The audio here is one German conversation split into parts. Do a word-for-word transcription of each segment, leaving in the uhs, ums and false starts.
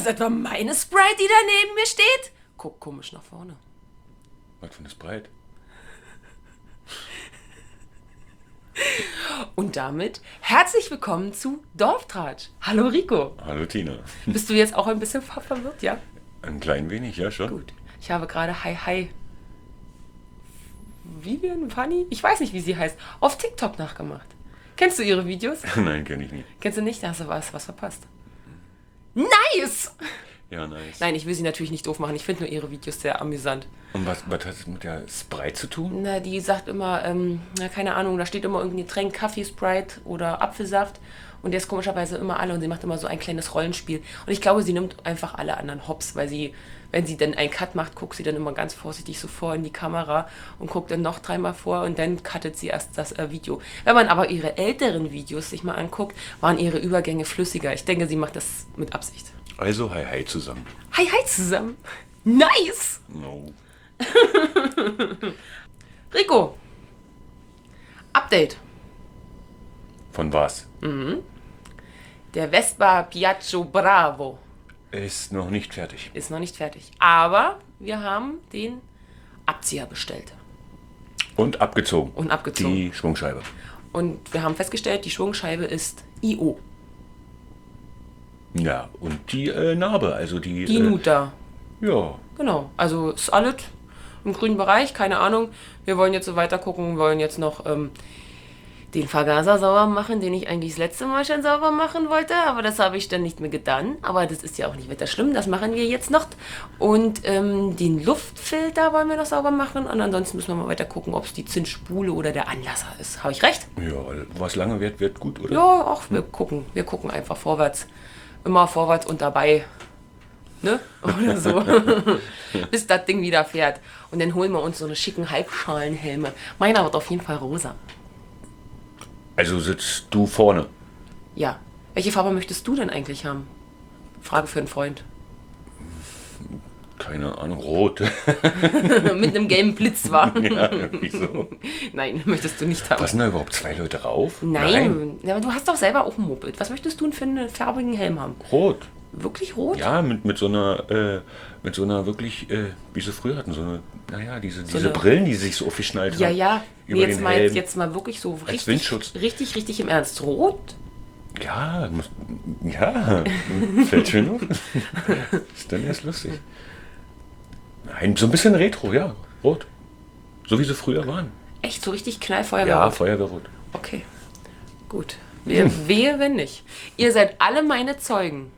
etwa meine Sprite, die da neben mir steht? Guck komisch nach vorne. Was für eine Sprite? Und damit herzlich willkommen zu Dorftratsch. Hallo Rico. Hallo Tina. Bist du jetzt auch ein bisschen ver- verwirrt, ja? Ein klein wenig, ja schon. Gut. Ich habe gerade Hi Hi Vivian Fanny, ich weiß nicht, wie sie heißt, auf TikTok nachgemacht. Kennst du ihre Videos? Nein, kenne ich nicht. Kennst du nicht? Da hast du was, was verpasst. Nice! Ja, nice. Nein, ich will sie natürlich nicht doof machen. Ich finde nur ihre Videos sehr amüsant. Und was, was hat es mit der Sprite zu tun? Na, die sagt immer, ähm, na, keine Ahnung, da steht immer irgendein Getränk, Kaffee, Sprite oder Apfelsaft. Und der ist komischerweise immer alle und sie macht immer so ein kleines Rollenspiel. Und ich glaube, sie nimmt einfach alle anderen hops, weil sie, wenn sie dann einen Cut macht, guckt sie dann immer ganz vorsichtig so vor in die Kamera und guckt dann noch dreimal vor und dann cuttet sie erst das äh, Video. Wenn man aber ihre älteren Videos sich mal anguckt, waren ihre Übergänge flüssiger. Ich denke, sie macht das mit Absicht. Also, hi, hi zusammen. Hi, hi zusammen. Nice! No. Rico, Update. Von was? Der Vespa Piaggio Bravo Ist noch nicht fertig. ist noch nicht fertig. Aber wir haben den Abzieher bestellt Und abgezogen. und abgezogen. Die Schwungscheibe. Und wir haben festgestellt, die Schwungscheibe ist I O. Ja, und die äh, Narbe, also die... Die äh, Nuta. Ja, Genau. Also ist alles im grünen Bereich, keine Ahnung. Wir wollen jetzt so weiter gucken, wollen jetzt noch ähm, den Vergaser sauber machen, den ich eigentlich das letzte Mal schon sauber machen wollte, aber das habe ich dann nicht mehr getan. Aber das ist ja auch nicht weiter schlimm, das machen wir jetzt noch. Und ähm, den Luftfilter wollen wir noch sauber machen und ansonsten müssen wir mal weiter gucken, ob es die Zinsspule oder der Anlasser ist. Habe ich recht? ja, was lange wird, wird gut, oder? Ja, auch wir gucken. Wir gucken einfach vorwärts. Immer vorwärts und dabei. Ne? Oder so. Bis das Ding wieder fährt. Und dann holen wir uns so eine schicken Halbschalenhelme. Meiner wird auf jeden Fall rosa. Also sitzt du vorne. Ja. Welche Farbe möchtest du denn eigentlich haben? Frage für einen Freund. Keine Ahnung, rot. Mit einem gelben Blitz war. Ja, wieso? Nein, möchtest du nicht haben. Passen da überhaupt zwei Leute rauf? Nein. Ja, aber du hast doch selber auch ein Moped. Was möchtest du denn für einen farbigen Helm haben? Rot. Wirklich rot? Ja, mit, mit so einer, äh, mit so einer wirklich, äh, wie sie früher hatten, so eine, naja, diese, diese eine- Brillen, die sich so aufgeschnallt Ja, haben. ja. Über Nee, jetzt den mal, Helm. jetzt mal wirklich so Als richtig, Windschutz. richtig, richtig im Ernst. Rot? Ja, muss, ja, fällt schön auf. Ist dann erst lustig. Nein, so ein bisschen Retro, ja, rot. So wie sie früher waren. Echt so richtig Ja, Knallfeuerwehr? Feuerwehrrot. Okay, gut. Wehe, wehe, wenn nicht. Ihr seid alle meine Zeugen.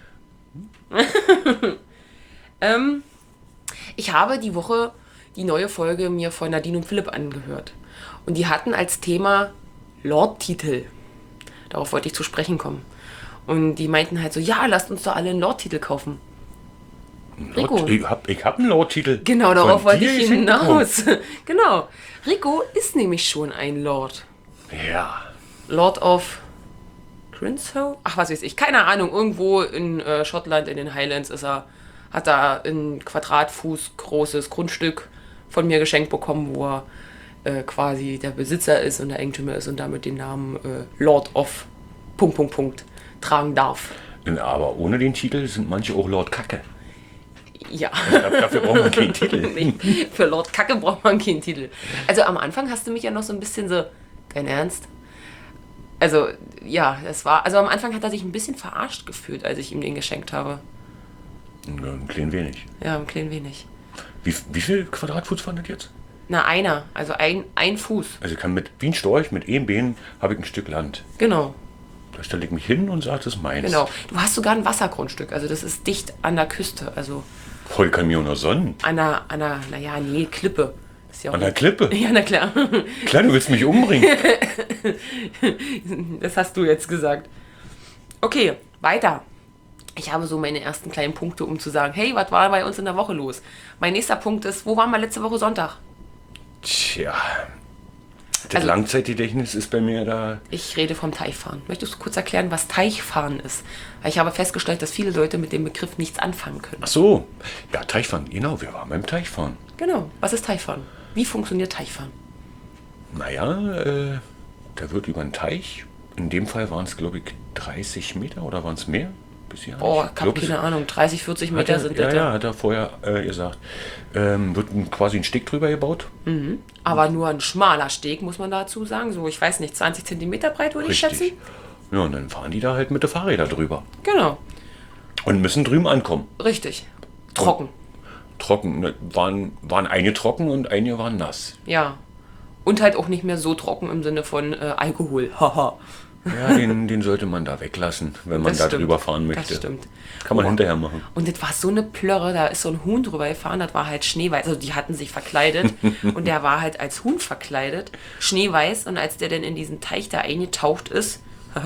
ähm, ich habe die Woche die neue Folge mir von Nadine und Philipp angehört. Und die hatten als Thema Lord-Titel. Darauf wollte ich zu sprechen kommen. Und die meinten halt so, ja, lasst uns doch alle einen Lord-Titel kaufen. Rico. Lord, ich hab, ich hab einen Lord-Titel. Genau, darauf von wollte dir ich geschenkt hinaus. Genau. Rico ist nämlich schon ein Lord. bekommen. Ja. Lord of Grinso? Ach, was weiß ich. Keine Ahnung. Irgendwo in äh, Schottland, in den Highlands ist er, hat er ein Quadratfuß großes Grundstück von mir geschenkt bekommen, wo er äh, quasi der Besitzer ist und der Eigentümer ist und damit den Namen äh, Lord of Punkt, Punkt, Punkt tragen darf. Aber ohne den Titel sind manche auch Lord Kacke. Ja. Dafür braucht man keinen Titel. Nee, für Lord Kacke braucht man keinen Titel. Also am Anfang hast du mich ja noch so ein bisschen so, dein Ernst? Also, ja, das war, also am Anfang hat er sich ein bisschen verarscht gefühlt, als ich ihm den geschenkt habe. Ja, ein klein wenig. Ja, ein klein wenig. Wie, wie viel Quadratfuß waren das jetzt? Na, einer, also ein, ein Fuß. Also ich kann mit, wie ein Storch, mit einem Bein habe ich ein Stück Land. Genau, Da stelle ich mich hin und sage, das ist meins. genau. Du hast sogar ein Wassergrundstück, also das ist dicht an der Küste, also Voll kann mir auch noch Sonnen. an der, an der, naja, nee, Klippe. Ist ja auch An der Klippe. Ja, na klar. Klar, du willst mich umbringen. Das hast du jetzt gesagt. Okay, weiter. Ich habe so meine ersten kleinen Punkte, um zu sagen, hey, was war bei uns in der Woche los? Mein nächster Punkt ist, wo waren wir letzte Woche Sonntag? Tja. Das Also- Langzeitgedächtnis ist bei mir da. Ich rede vom Teichfahren. Möchtest du kurz erklären, was Teichfahren ist? Weil ich habe festgestellt, dass viele Leute mit dem Begriff nichts anfangen können. Ach so. Ja, Teichfahren. Genau, wir waren beim Teichfahren. Genau, was ist Teichfahren? Wie funktioniert Teichfahren? Naja, äh, da wird über einen Teich. In dem Fall waren es, glaube ich, dreißig Meter oder waren es mehr? Bis hier Oh, nicht. ich habe keine Ahnung, dreißig, vierzig Meter er, sind ja, das. ja, hat er vorher äh, gesagt. Ähm, wird ein, quasi ein Steg drüber gebaut. Mhm. Aber nur ein schmaler Steg, muss man dazu sagen. So, ich weiß nicht, zwanzig Zentimeter breit würde ich schätzen. Ja, und dann fahren die da halt mit den Fahrrädern drüber. Genau. Und müssen drüben ankommen. Richtig. Trocken. Und trocken. Ne, waren, waren einige trocken und einige waren nass. Ja. Und halt auch nicht mehr so trocken im Sinne von äh, Alkohol. Haha. Ja, den, den sollte man da weglassen, wenn man Das da stimmt. drüber fahren möchte. Das stimmt. Kann man Oh. hinterher machen. Und das war so eine Plörre, da ist so ein Huhn drüber gefahren, das war halt schneeweiß. Also die hatten sich verkleidet und der war halt als Huhn verkleidet, schneeweiß. Und als der dann in diesen Teich da eingetaucht ist,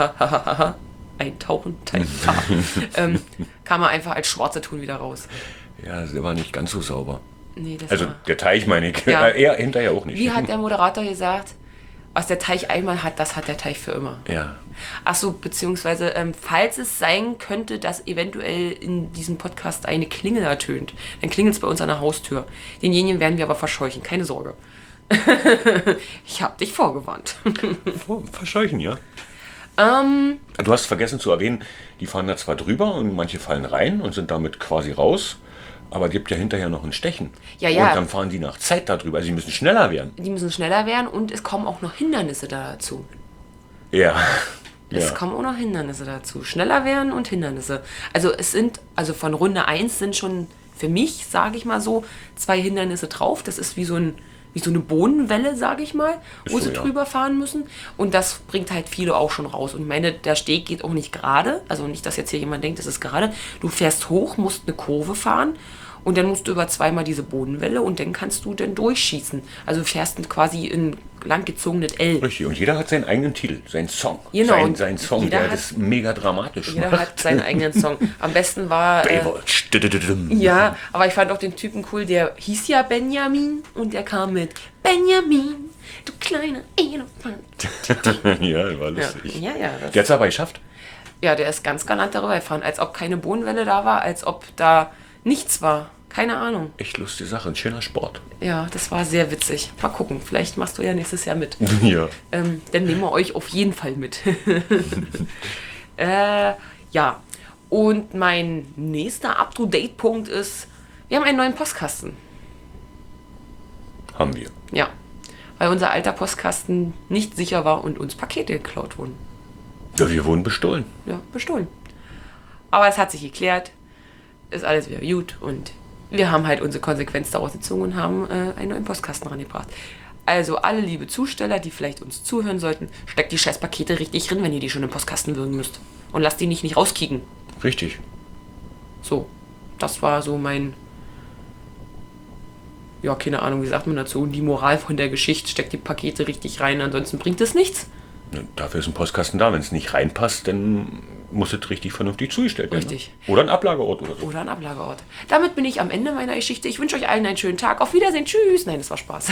eintauchen, Teich, ähm, kam er einfach als schwarzes Huhn wieder raus. Ja, der war nicht ganz so sauber. Nee, das Also war... der Teich meine ich. Ja. Äh, er hinterher auch nicht. Wie hat der Moderator gesagt? Was der Teich einmal hat, das hat der Teich für immer. Ja. Ach so, beziehungsweise, ähm, falls es sein könnte, dass eventuell in diesem Podcast eine Klingel ertönt, dann klingelt es bei uns an der Haustür. Denjenigen werden wir aber verscheuchen, keine Sorge. Ich habe dich vorgewarnt. Oh, verscheuchen, ja. ähm, Du hast vergessen zu erwähnen, die fahren da zwar drüber und manche fallen rein und sind damit quasi raus, aber es gibt ja hinterher noch ein Stechen. Ja, ja. Und dann fahren die nach Zeit da drüber. Also sie müssen schneller werden. die müssen schneller werden und es kommen auch noch Hindernisse dazu. Ja. Es Ja. kommen auch noch Hindernisse dazu. Schneller werden und Hindernisse. Also es sind, also von Runde eins sind schon für mich, sage ich mal so, zwei Hindernisse drauf. Das ist wie so ein wie so eine Bodenwelle, sage ich mal, wo so, sie ja. drüber fahren müssen. Und das bringt halt viele auch schon raus. Und ich meine, der Steg geht auch nicht gerade. Also nicht, dass jetzt hier jemand denkt, es ist gerade. Du fährst hoch, musst eine Kurve fahren und dann musst du über zweimal diese Bodenwelle und dann kannst du dann durchschießen. Also du fährst quasi in langgezogenes L. Richtig. Und jeder hat seinen eigenen Titel, seinen Song. Genau, Sein, und sein Song, jeder der hat- das mega dramatisch Jeder macht. hat seinen eigenen Song. Am besten war... Äh, Baywatch. Dudududum. ja, aber ich fand auch den Typen cool, der hieß ja Benjamin und der kam mit Benjamin, du kleiner Elefant. Ja, war lustig. Ja, ja, das, Der hat es aber geschafft. ja, der ist ganz galant darüber gefahren, als ob keine Bodenwelle da war, als ob da nichts war. Keine Ahnung. Echt lustige Sache, ein schöner Sport. Ja, das war sehr witzig. Mal gucken, vielleicht machst du ja nächstes Jahr mit. Ja. Ähm, dann nehmen wir euch auf jeden Fall mit. äh, ja, und mein nächster Up-to-Date-Punkt ist, wir haben einen neuen Postkasten. Haben wir. Ja, weil unser alter Postkasten nicht sicher war und uns Pakete geklaut wurden. Ja, wir wurden bestohlen. Ja, bestohlen. Aber es hat sich geklärt, ist alles wieder gut und wir haben halt unsere Konsequenz daraus gezogen und haben äh, einen neuen Postkasten rangebracht. Also alle liebe Zusteller, die vielleicht uns zuhören sollten, steckt die scheiß Pakete richtig drin, wenn ihr die schon im Postkasten würgen müsst. Und lasst die nicht, nicht rauskicken. Richtig. So, das war so mein... Ja, keine Ahnung, wie sagt man dazu? Die Moral von der Geschichte, steckt die Pakete richtig rein, ansonsten bringt es nichts. Ne, Dafür ist ein Postkasten da. Wenn es nicht reinpasst, dann muss es richtig vernünftig zugestellt werden. Richtig. Ne? Oder ein Ablageort oder so. Oder ein Ablageort. Damit bin ich am Ende meiner Geschichte. Ich wünsche euch allen einen schönen Tag. Auf Wiedersehen. Tschüss. Nein, das war Spaß.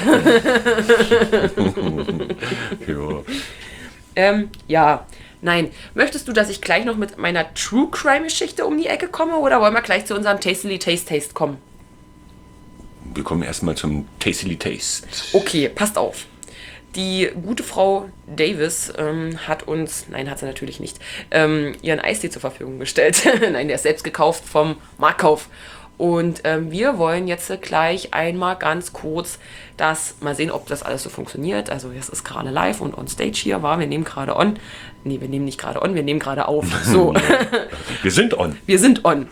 Ja. ähm, ja. Nein. Möchtest du, dass ich gleich noch mit meiner True Crime Geschichte um die Ecke komme oder wollen wir gleich zu unserem Tastily Taste Taste kommen? Wir kommen erstmal zum Tastily Taste. Okay, passt auf. Die gute Frau Davis ähm, hat uns, nein, hat sie natürlich nicht, ähm, ihren Eistee zur Verfügung gestellt. Nein, der ist selbst gekauft vom Marktkauf. Und ähm, wir wollen jetzt gleich einmal ganz kurz das, mal sehen, ob das alles so funktioniert. Also es ist gerade live und on stage hier war, wir nehmen gerade on. Nee, wir nehmen nicht gerade on, wir nehmen gerade auf. So, Wir sind on. wir sind on.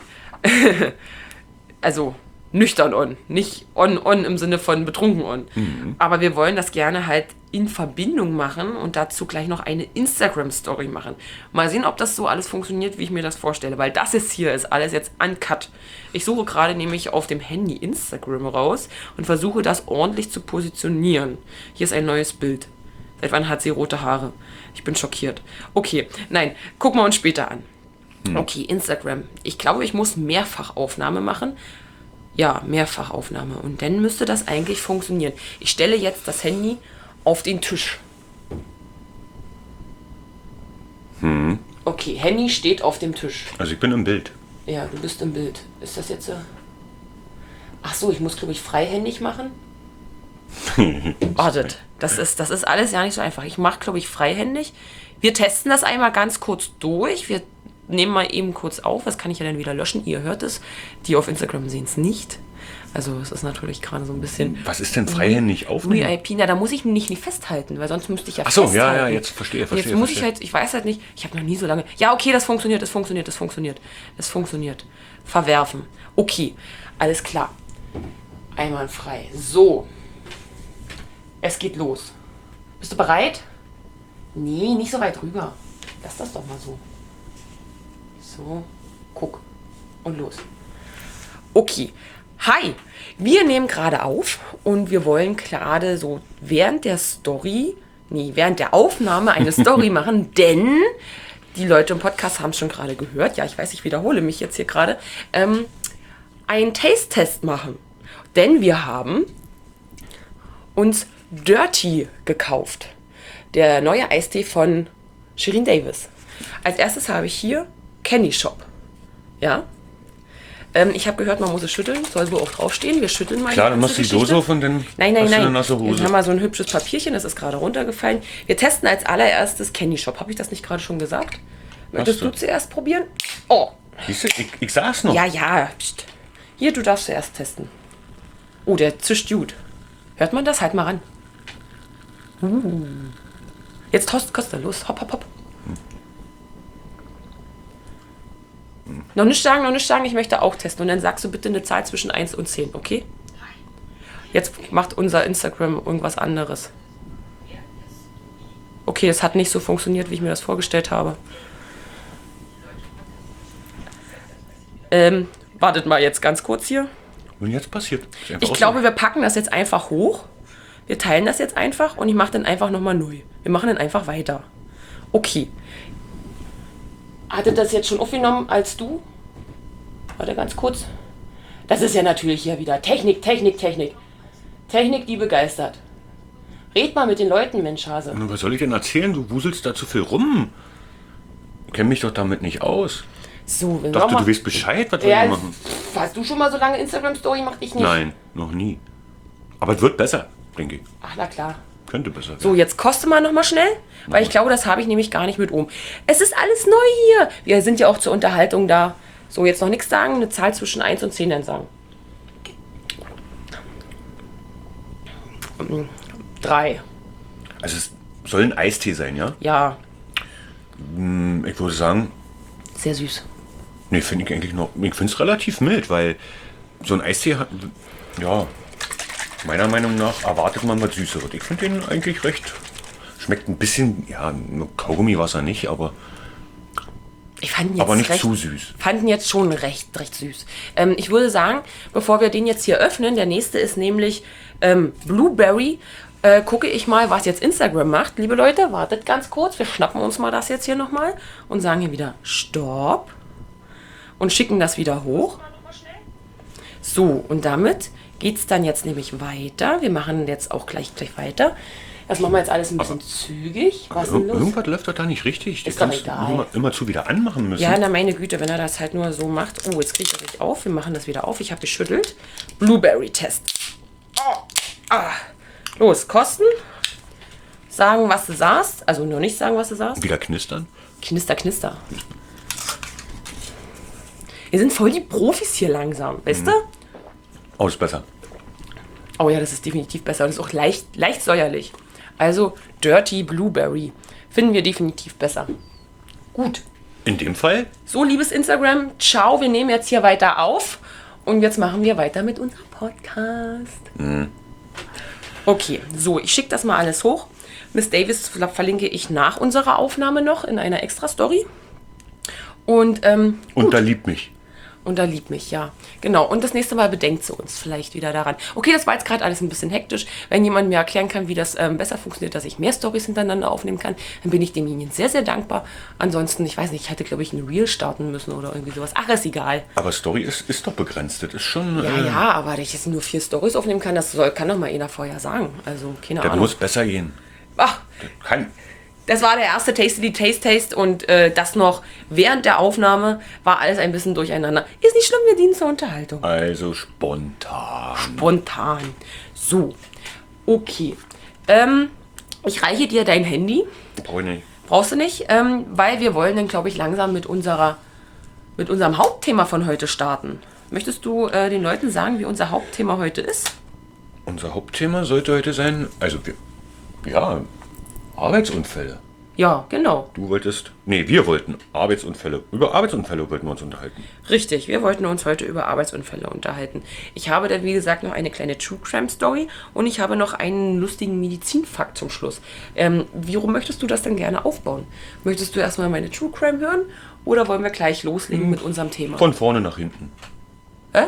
Also nüchtern on, nicht on on im Sinne von betrunken on. Mhm. Aber wir wollen das gerne halt in Verbindung machen und dazu gleich noch eine Instagram-Story machen. Mal sehen, ob das so alles funktioniert, wie ich mir das vorstelle, weil das ist hier, ist alles jetzt uncut. Ich suche gerade nämlich auf dem Handy Instagram raus und versuche das ordentlich zu positionieren. Hier ist ein neues Bild. Seit wann hat sie rote Haare? Ich bin schockiert. Okay, nein, gucken wir uns später an. Mhm. Okay, Instagram. Ich glaube, ich muss Mehrfachaufnahme machen. Ja, Mehrfachaufnahme. Und dann müsste das eigentlich funktionieren. Ich stelle jetzt das Handy auf den Tisch. Hm. Okay, Handy steht auf dem Tisch. Also ich bin im Bild. Ja, du bist im Bild. Ist das jetzt so? Ach so, ich muss, glaube ich, freihändig machen. Wartet, das ist, das ist alles ja nicht so einfach. Ich mache, glaube ich, freihändig. Wir testen das einmal ganz kurz durch. Wir nehme mal eben kurz auf. Das kann ich ja dann wieder löschen. Ihr hört es. Die auf Instagram sehen es nicht. Also es ist natürlich gerade so ein bisschen... Was ist denn freihändig aufnehmen? V I P, na, da muss ich mich nicht festhalten, weil sonst müsste ich ja Ach so, festhalten. ja, ja, jetzt verstehe, verstehe. Jetzt muss verstehe. ich halt, ich weiß halt nicht, ich habe noch nie so lange... Ja, okay, das funktioniert, das funktioniert, das funktioniert. Das funktioniert. Verwerfen. Okay, alles klar. Einwandfrei. So. Es geht los. Bist du bereit? Nee, nicht so weit rüber. Lass das doch mal so. So, guck. Und los. Okay. Hi, wir nehmen gerade auf und wir wollen gerade so während der Story, nee, während der Aufnahme eine Story machen, denn die Leute im Podcast haben es schon gerade gehört, ja, ich weiß, ich wiederhole mich jetzt hier gerade, ähm, einen Taste-Test machen. Denn wir haben uns Dirty gekauft. Der neue Eistee von Shirin Davis. Als erstes habe ich hier Candy Shop. Ja. Ähm, ich habe gehört, man muss es schütteln. Soll so auch draufstehen. Wir schütteln mal. Klar, dann machst du die Dose auf und dann nein, nein, hast du nein. eine nasse Hose. Jetzt haben wir so ein hübsches Papierchen, das ist gerade runtergefallen. Wir testen als allererstes Candy Shop. Habe ich das nicht gerade schon gesagt? Möchtest du zuerst probieren? Oh. Siehst du, ich, ich sag's noch. Ja, ja. Psst. Hier, du darfst zuerst testen. Oh, der zischt gut. Hört man das? Halt mal ran. Uh. Jetzt tost, Costa, los. Hopp, hopp, hopp. Hm. Noch nicht sagen, noch nicht sagen, ich möchte auch testen. Und dann sagst du bitte eine Zahl zwischen eins und zehn, okay? Jetzt macht unser Instagram irgendwas anderes. Okay, es hat nicht so funktioniert, wie ich mir das vorgestellt habe. Ähm, wartet mal jetzt ganz kurz hier. Und jetzt passiert. Ich glaube, wir packen das jetzt einfach hoch. Wir teilen das jetzt einfach und ich mache dann einfach nochmal neu. Wir machen dann einfach weiter. Okay. Hatte das jetzt schon aufgenommen als du? Warte ganz kurz. Das ist ja natürlich hier wieder Technik, Technik, Technik. Technik, die begeistert. Red mal mit den Leuten, Mensch Hase. Und was soll ich denn erzählen? Du wuselst da zu viel rum. Ich kenne mich doch damit nicht aus. So, wenn Ich dachte, wir mal... du weißt Bescheid, was wir Ja, hier machen. hast du schon mal so lange Instagram-Story gemacht? Ich nicht. Nein, noch nie. Aber es wird besser, denke ich. Ach, na klar. Könnte besser werden. So, jetzt koste mal noch mal schnell, weil ich glaube, das habe ich nämlich gar nicht mit oben. Es ist alles neu hier. Wir sind ja auch zur Unterhaltung da. So, jetzt noch nichts sagen, eine Zahl zwischen eins und zehn dann sagen. Drei. Also es soll ein Eistee sein, ja? Ja, Ich würde sagen, sehr süß. nee, finde ich eigentlich noch, ich finde es relativ mild, weil so ein Eistee hat, ja, meiner Meinung nach erwartet man was Süßeres. Ich finde den eigentlich recht, schmeckt ein bisschen, ja, nur Kaugummi war es ja nicht, aber, Ich fand ihn jetzt aber nicht recht, zu süß. fand ihn jetzt schon recht, recht süß. Ähm, ich würde sagen, bevor wir den jetzt hier öffnen, der nächste ist nämlich ähm, Blueberry. Äh, gucke ich mal, was jetzt Instagram macht. Liebe Leute, wartet ganz kurz. Wir schnappen uns mal das jetzt hier nochmal und sagen hier wieder Stopp und schicken das wieder hoch. So, und damit geht es dann jetzt nämlich weiter. Wir machen jetzt auch gleich, gleich weiter. Das machen wir jetzt alles ein bisschen zügig. Was ist denn Ir los? irgendwas läuft doch da nicht richtig. Die Ist doch kannst du egal. immer, immer zu wieder anmachen müssen. Ja, na meine Güte, wenn er das halt nur so macht. Oh, jetzt kriege ich das nicht auf. Wir machen das wieder auf. Ich habe geschüttelt. Blueberry-Test. Oh. Ah. Los, kosten. Sagen, was du sahst. Also nur nicht sagen, was du sahst. Wieder knistern. Knister, knister. Wir sind voll die Profis hier langsam, weißt du? Oh, ist besser. Oh ja, das ist definitiv besser. Und ist auch leicht, leicht säuerlich. Also Dirty Blueberry. Finden wir definitiv besser. Gut. In dem Fall, So, liebes Instagram, ciao. Wir nehmen jetzt hier weiter auf. Und jetzt machen wir weiter mit unserem Podcast. Mhm. Okay, so, ich schicke das mal alles hoch. Miss Davis verlinke ich nach unserer Aufnahme noch in einer Extra-Story. Und, ähm, und da liebt mich. und da liebt mich, ja. Genau, und das nächste Mal bedenkt sie uns vielleicht wieder daran. Okay, das war jetzt gerade alles ein bisschen hektisch. Wenn jemand mir erklären kann, wie das ähm, besser funktioniert, dass ich mehr Stories hintereinander aufnehmen kann, dann bin ich demjenigen sehr, sehr dankbar. Ansonsten, ich weiß nicht, ich hätte, glaube ich, ein Reel starten müssen oder irgendwie sowas. Ach, ist egal. Aber Story ist, ist doch begrenzt. Das ist schon. Ja, äh, ja, aber dass ich jetzt nur vier Stories aufnehmen kann, das soll, kann doch mal einer vorher sagen. Also, keine Das Ahnung. muss besser gehen. Ach, Kann. das war der erste Tasty Taste Taste und äh, das noch während der Aufnahme war alles ein bisschen durcheinander. Ist nicht schlimm, wir dienen zur Unterhaltung. Also spontan. Spontan. So, okay. Ähm, ich reiche dir dein Handy, Brauche ich nicht. Brauchst du nicht, ähm, weil wir wollen dann, glaube ich, langsam mit unserer, mit unserem Hauptthema von heute starten. Möchtest du äh, den Leuten sagen, wie unser Hauptthema heute ist? Unser Hauptthema sollte heute sein, also wir, ja, Arbeitsunfälle. Ja, genau. Du wolltest, nee, wir wollten Arbeitsunfälle, über Arbeitsunfälle wollten wir uns unterhalten. Richtig, wir wollten uns heute über Arbeitsunfälle unterhalten. Ich habe dann, wie gesagt, noch eine kleine True Crime Story und ich habe noch einen lustigen Medizinfakt zum Schluss. Ähm, wie rum möchtest du das denn gerne aufbauen? Möchtest du erstmal meine True Crime hören oder wollen wir gleich loslegen hm. mit unserem Thema? Von vorne nach hinten. Hä?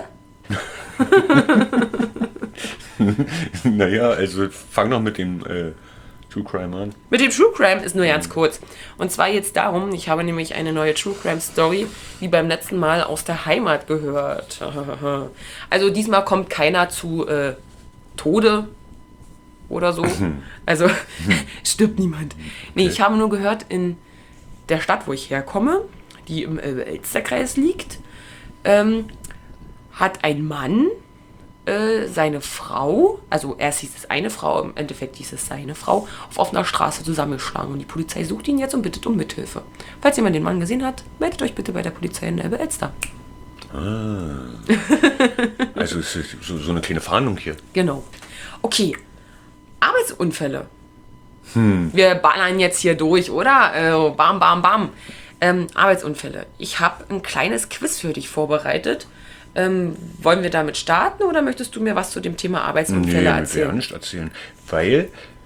Naja, also fang noch mit dem äh, True Crime an. Mit dem True Crime ist nur ganz kurz. Und zwar jetzt darum, ich habe nämlich eine neue True Crime Story, wie beim letzten Mal, aus der Heimat gehört. Also diesmal kommt keiner zu äh, Tode oder so. Also stirbt niemand. Nee, ich habe nur gehört, in der Stadt, wo ich herkomme, die im Elsterkreis liegt, ähm, hat ein Mann seine Frau, also erst hieß es eine Frau, im Endeffekt hieß es seine Frau, auf offener Straße zusammengeschlagen. Und die Polizei sucht ihn jetzt und bittet um Mithilfe. Falls jemand den Mann gesehen hat, meldet euch bitte bei der Polizei in Elbe-Elster. Ah. Also es ist so, so eine kleine Fahndung hier. Genau. Okay. Arbeitsunfälle. Hm. Wir ballern jetzt hier durch, oder? Äh, bam, bam, bam. Ähm, Arbeitsunfälle. Ich habe ein kleines Quiz für dich vorbereitet. Ähm, wollen wir damit starten oder möchtest du mir was zu dem Thema Arbeitsunfälle nee, erzählen? Nee, nicht erzählen. Weil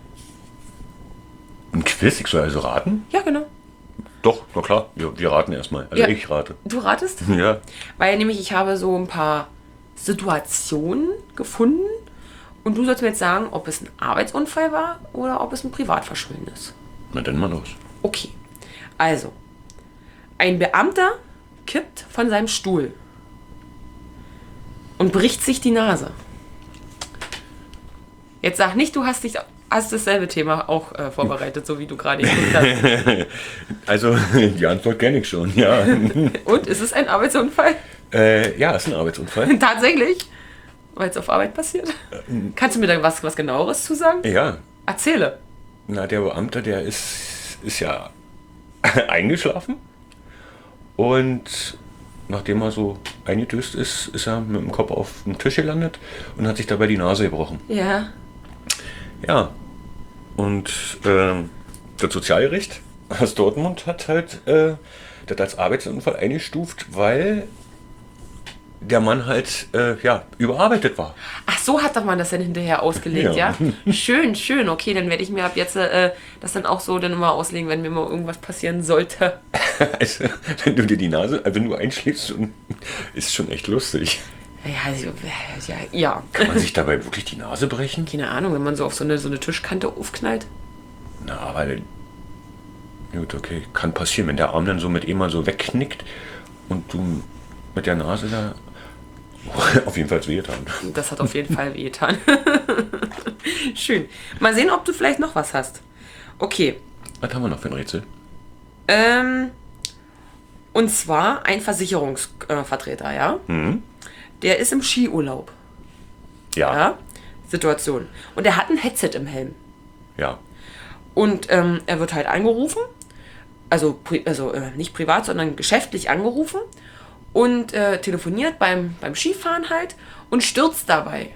ein Quiz, ich soll also raten? Ja, genau. Doch, na klar, wir, wir raten erstmal. Also ja. ich rate. Du ratest? Ja. Weil nämlich ich habe so ein paar Situationen gefunden und du sollst mir jetzt sagen, ob es ein Arbeitsunfall war oder ob es ein Privatverschulden ist. Na dann mal los. Okay, also ein Beamter kippt von seinem Stuhl und bricht sich die Nase. Jetzt sag nicht, du hast dich hast dasselbe Thema auch äh, vorbereitet, so wie du gerade gesagt hast. Also, die Antwort kenne ich schon, ja. Und, ist es ein Arbeitsunfall? Äh, ja, ist ein Arbeitsunfall. Tatsächlich? Weil es auf Arbeit passiert? Kannst du mir da was, was Genaueres zu sagen? Ja. Erzähle. Na, der Beamte, der ist, ist ja eingeschlafen und nachdem er so eingedöst ist, ist er mit dem Kopf auf den Tisch gelandet und hat sich dabei die Nase gebrochen. Ja. Ja. Und äh, das Sozialgericht aus Dortmund hat halt äh, das als Arbeitsunfall eingestuft, weil der Mann halt äh, ja, überarbeitet war. Ach, so hat doch man das dann hinterher ausgelegt, ja? ja? Schön, schön. Okay, dann werde ich mir ab jetzt äh, das dann auch so dann immer auslegen, wenn mir mal irgendwas passieren sollte. Also, wenn du dir die Nase, wenn du einschläfst, und, ist schon echt lustig. Ja, also, ja, ja. Kann man sich dabei wirklich die Nase brechen? Keine Ahnung, wenn man so auf so eine, so eine Tischkante aufknallt. Na, aber gut, okay, kann passieren, wenn der Arm dann so mit immer so wegknickt und du mit der Nase da auf jeden Fall wehgetan. Das hat auf jeden Fall wehgetan. Schön. Mal sehen, ob du vielleicht noch was hast. Okay. Was haben wir noch für ein Rätsel? Ähm, und zwar ein Versicherungsvertreter, äh, ja? Mhm. Der ist im Skiurlaub. Ja. ja. Situation. Und er hat ein Headset im Helm. Ja. Und ähm, er wird halt angerufen. Also, also äh, nicht privat, sondern geschäftlich angerufen. Und äh, telefoniert beim, beim Skifahren halt und stürzt dabei.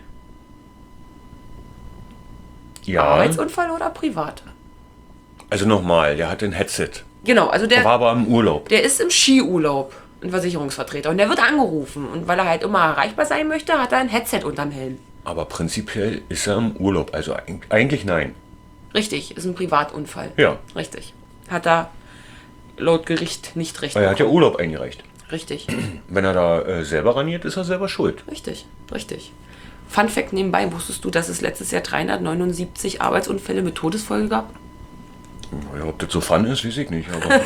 Ja. Arbeitsunfall oder privat? Also nochmal, der hat ein Headset. Genau, also der war aber im Urlaub. Der ist im Skiurlaub, ein Versicherungsvertreter. Und der wird angerufen. Und weil er halt immer erreichbar sein möchte, hat er ein Headset unterm Helm. Aber prinzipiell ist er im Urlaub. Also eigentlich nein. Richtig, ist ein Privatunfall. Ja. Richtig. Hat er laut Gericht nicht recht. Weil er hat ja Urlaub eingereicht. Richtig. Wenn er da äh, selber raniert, ist er selber schuld. Richtig, richtig. Fun Fact nebenbei, wusstest du, dass es letztes Jahr dreihundertneunundsiebzig Arbeitsunfälle mit Todesfolge gab? Ja, ob das so fun ist, weiß ich nicht. Aber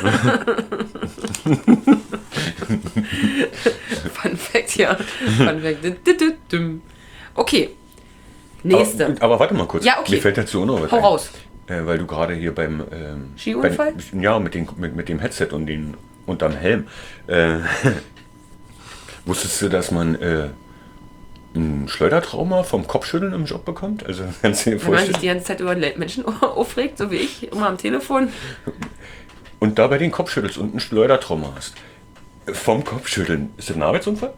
Fun Fact, ja. Fun Fact. Okay. Nächste. Aber, aber warte mal kurz. Ja, okay. Mir fällt dazu auch noch was Hau ein. raus. Äh, weil du gerade hier beim ähm, Skiunfall? Beim, ja, mit, den, mit, mit dem Headset und den unterm Helm. Äh, wusstest du, dass man äh, ein Schleudertrauma vom Kopfschütteln im Job bekommt? Also kannst du dir Wenn man sich vorstellen? die ganze Zeit über Menschen aufregt, so wie ich, immer am Telefon. und dabei den Kopf schüttelst und ein Schleudertrauma hast. Vom Kopfschütteln. Ist das ein Arbeitsunfall?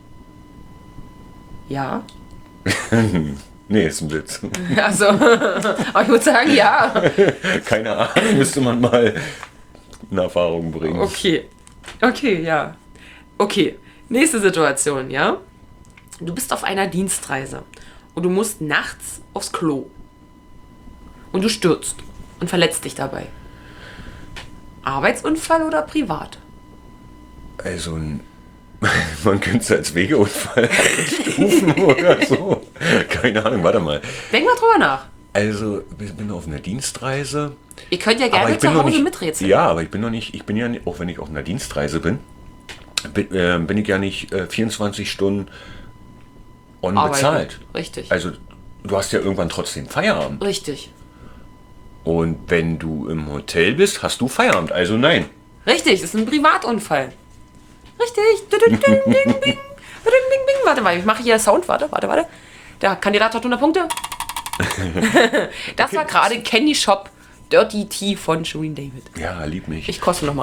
Ja. Nee, ist ein Witz. Also, aber ich würde sagen, ja. Keine Ahnung, müsste man mal in Erfahrung bringen. Okay. Okay, ja. Okay. Nächste Situation, ja? Du bist auf einer Dienstreise und du musst nachts aufs Klo. Und du stürzt und verletzt dich dabei. Arbeitsunfall oder privat? Also, ein- man könnte es als Wegeunfall einstufen oder so. Keine Ahnung, warte mal. Denk mal drüber nach. Also, ich bin auf einer Dienstreise. Ihr könnt ja Aber gerne ich bin zu noch Hause nicht. miträtseln. Ja, aber ich bin noch nicht. Ich bin ja, nicht- auch wenn ich auf einer Dienstreise bin, bin, äh, bin ich ja nicht äh, vierundzwanzig Stunden on Arbeiten. bezahlt. Richtig. Also, du hast ja irgendwann trotzdem Feierabend. Richtig. Und wenn du im Hotel bist, hast du Feierabend. Also nein. Richtig, das ist ein Privatunfall. Richtig. Ding, ding, ding, bing. Ding, ding, bing. Warte mal, ich mache hier Sound. Warte, warte, warte. Der Kandidat hat hundert Punkte. Das war gerade Candy Shop Dirty Tea von Shirin David. Ja, lieb mich. Ich koste nochmal.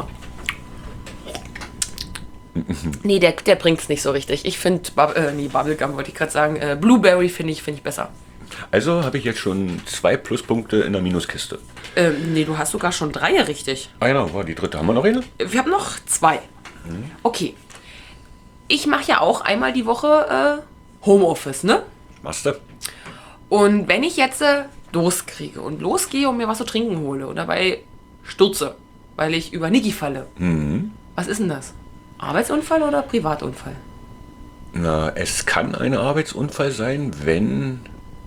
Nee, der, der bringt's nicht so richtig. Ich finde, äh, nee, Bubblegum wollte ich gerade sagen. Äh, Blueberry finde ich, find ich besser. Also habe ich jetzt schon zwei Pluspunkte in der Minuskiste. Ähm, nee, du hast sogar schon drei richtig. Ah ja, war die dritte. Haben wir noch eine? Wir haben noch zwei. Okay. Ich mache ja auch einmal die Woche äh, Homeoffice, ne? Machst du? Und wenn ich jetzt äh, Durst kriege und losgehe und mir was zu trinken hole und dabei stürze, weil ich über Niki falle, was ist denn das? Arbeitsunfall oder Privatunfall? Na, es kann ein Arbeitsunfall sein, wenn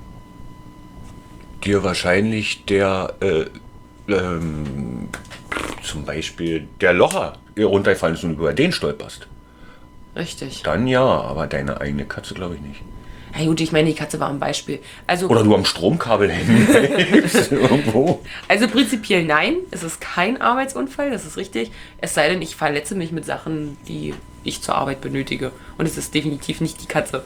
dir wahrscheinlich der, äh, ähm, zum Beispiel der Locher runtergefallen ist und über den stolperst. Richtig. Dann ja, aber deine eigene Katze glaube ich nicht. Ja gut, ich meine, die Katze war ein Beispiel. Also, Oder du am Stromkabel hängen bleibst irgendwo. also prinzipiell nein, es ist kein Arbeitsunfall, das ist richtig. Es sei denn, ich verletze mich mit Sachen, die ich zur Arbeit benötige. Und es ist definitiv nicht die Katze.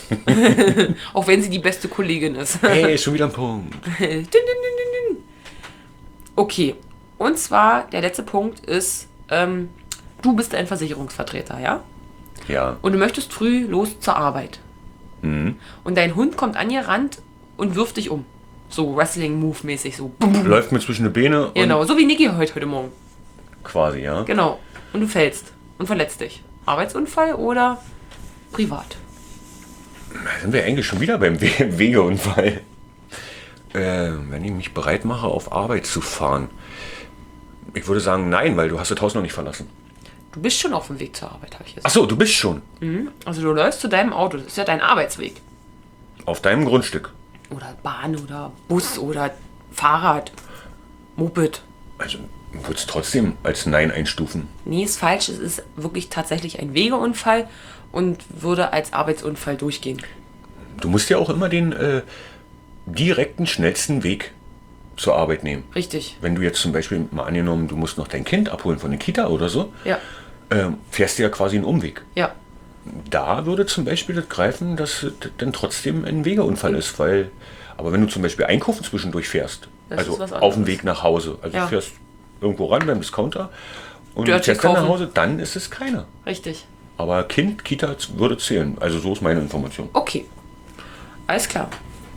Auch wenn sie die beste Kollegin ist. Hey, schon wieder ein Punkt. Dün, dün, dün, dün, dün. Okay, und zwar der letzte Punkt ist, ähm, du bist ein Versicherungsvertreter, ja? Ja. Und du möchtest früh los zur Arbeit. Und dein Hund kommt angerannt und wirft dich um. So Wrestling-Move-mäßig, so. Bum, bum. Läuft mir zwischen die Beine und Genau, so wie Niki heute, heute Morgen. quasi, ja. Genau. Und du fällst und verletzt dich. Arbeitsunfall oder privat? Da sind wir eigentlich schon wieder beim We Wegeunfall. Äh, wenn ich mich bereit mache, auf Arbeit zu fahren. Ich würde sagen, nein, weil du hast das Haus noch nicht verlassen. Du bist schon auf dem Weg zur Arbeit, habe ich gesagt. Achso, du bist schon Also du läufst zu deinem Auto, das ist ja dein Arbeitsweg. auf deinem Grundstück. Oder Bahn oder Bus oder Fahrrad, Moped. Also du würdest trotzdem als Nein einstufen. Nee, ist falsch. Es ist wirklich tatsächlich ein Wegeunfall und würde als Arbeitsunfall durchgehen. Du musst ja auch immer den äh, direkten, schnellsten Weg zur Arbeit nehmen. Richtig. Wenn du jetzt zum Beispiel mal angenommen, du musst noch dein Kind abholen von der Kita oder so, Ja. ähm, fährst du ja quasi einen Umweg. Ja. Da würde zum Beispiel das greifen, dass es dann trotzdem ein Wegeunfall ist, weil, aber wenn du zum Beispiel einkaufen zwischendurch fährst, Das also ist was auf dem anderes. Weg nach Hause, also Ja. du fährst irgendwo ran beim Discounter und Dirty fährst dann nach kaufen. Hause, dann ist es keiner. Richtig. Aber Kind, Kita würde zählen, also so ist meine Information. Okay. Alles klar.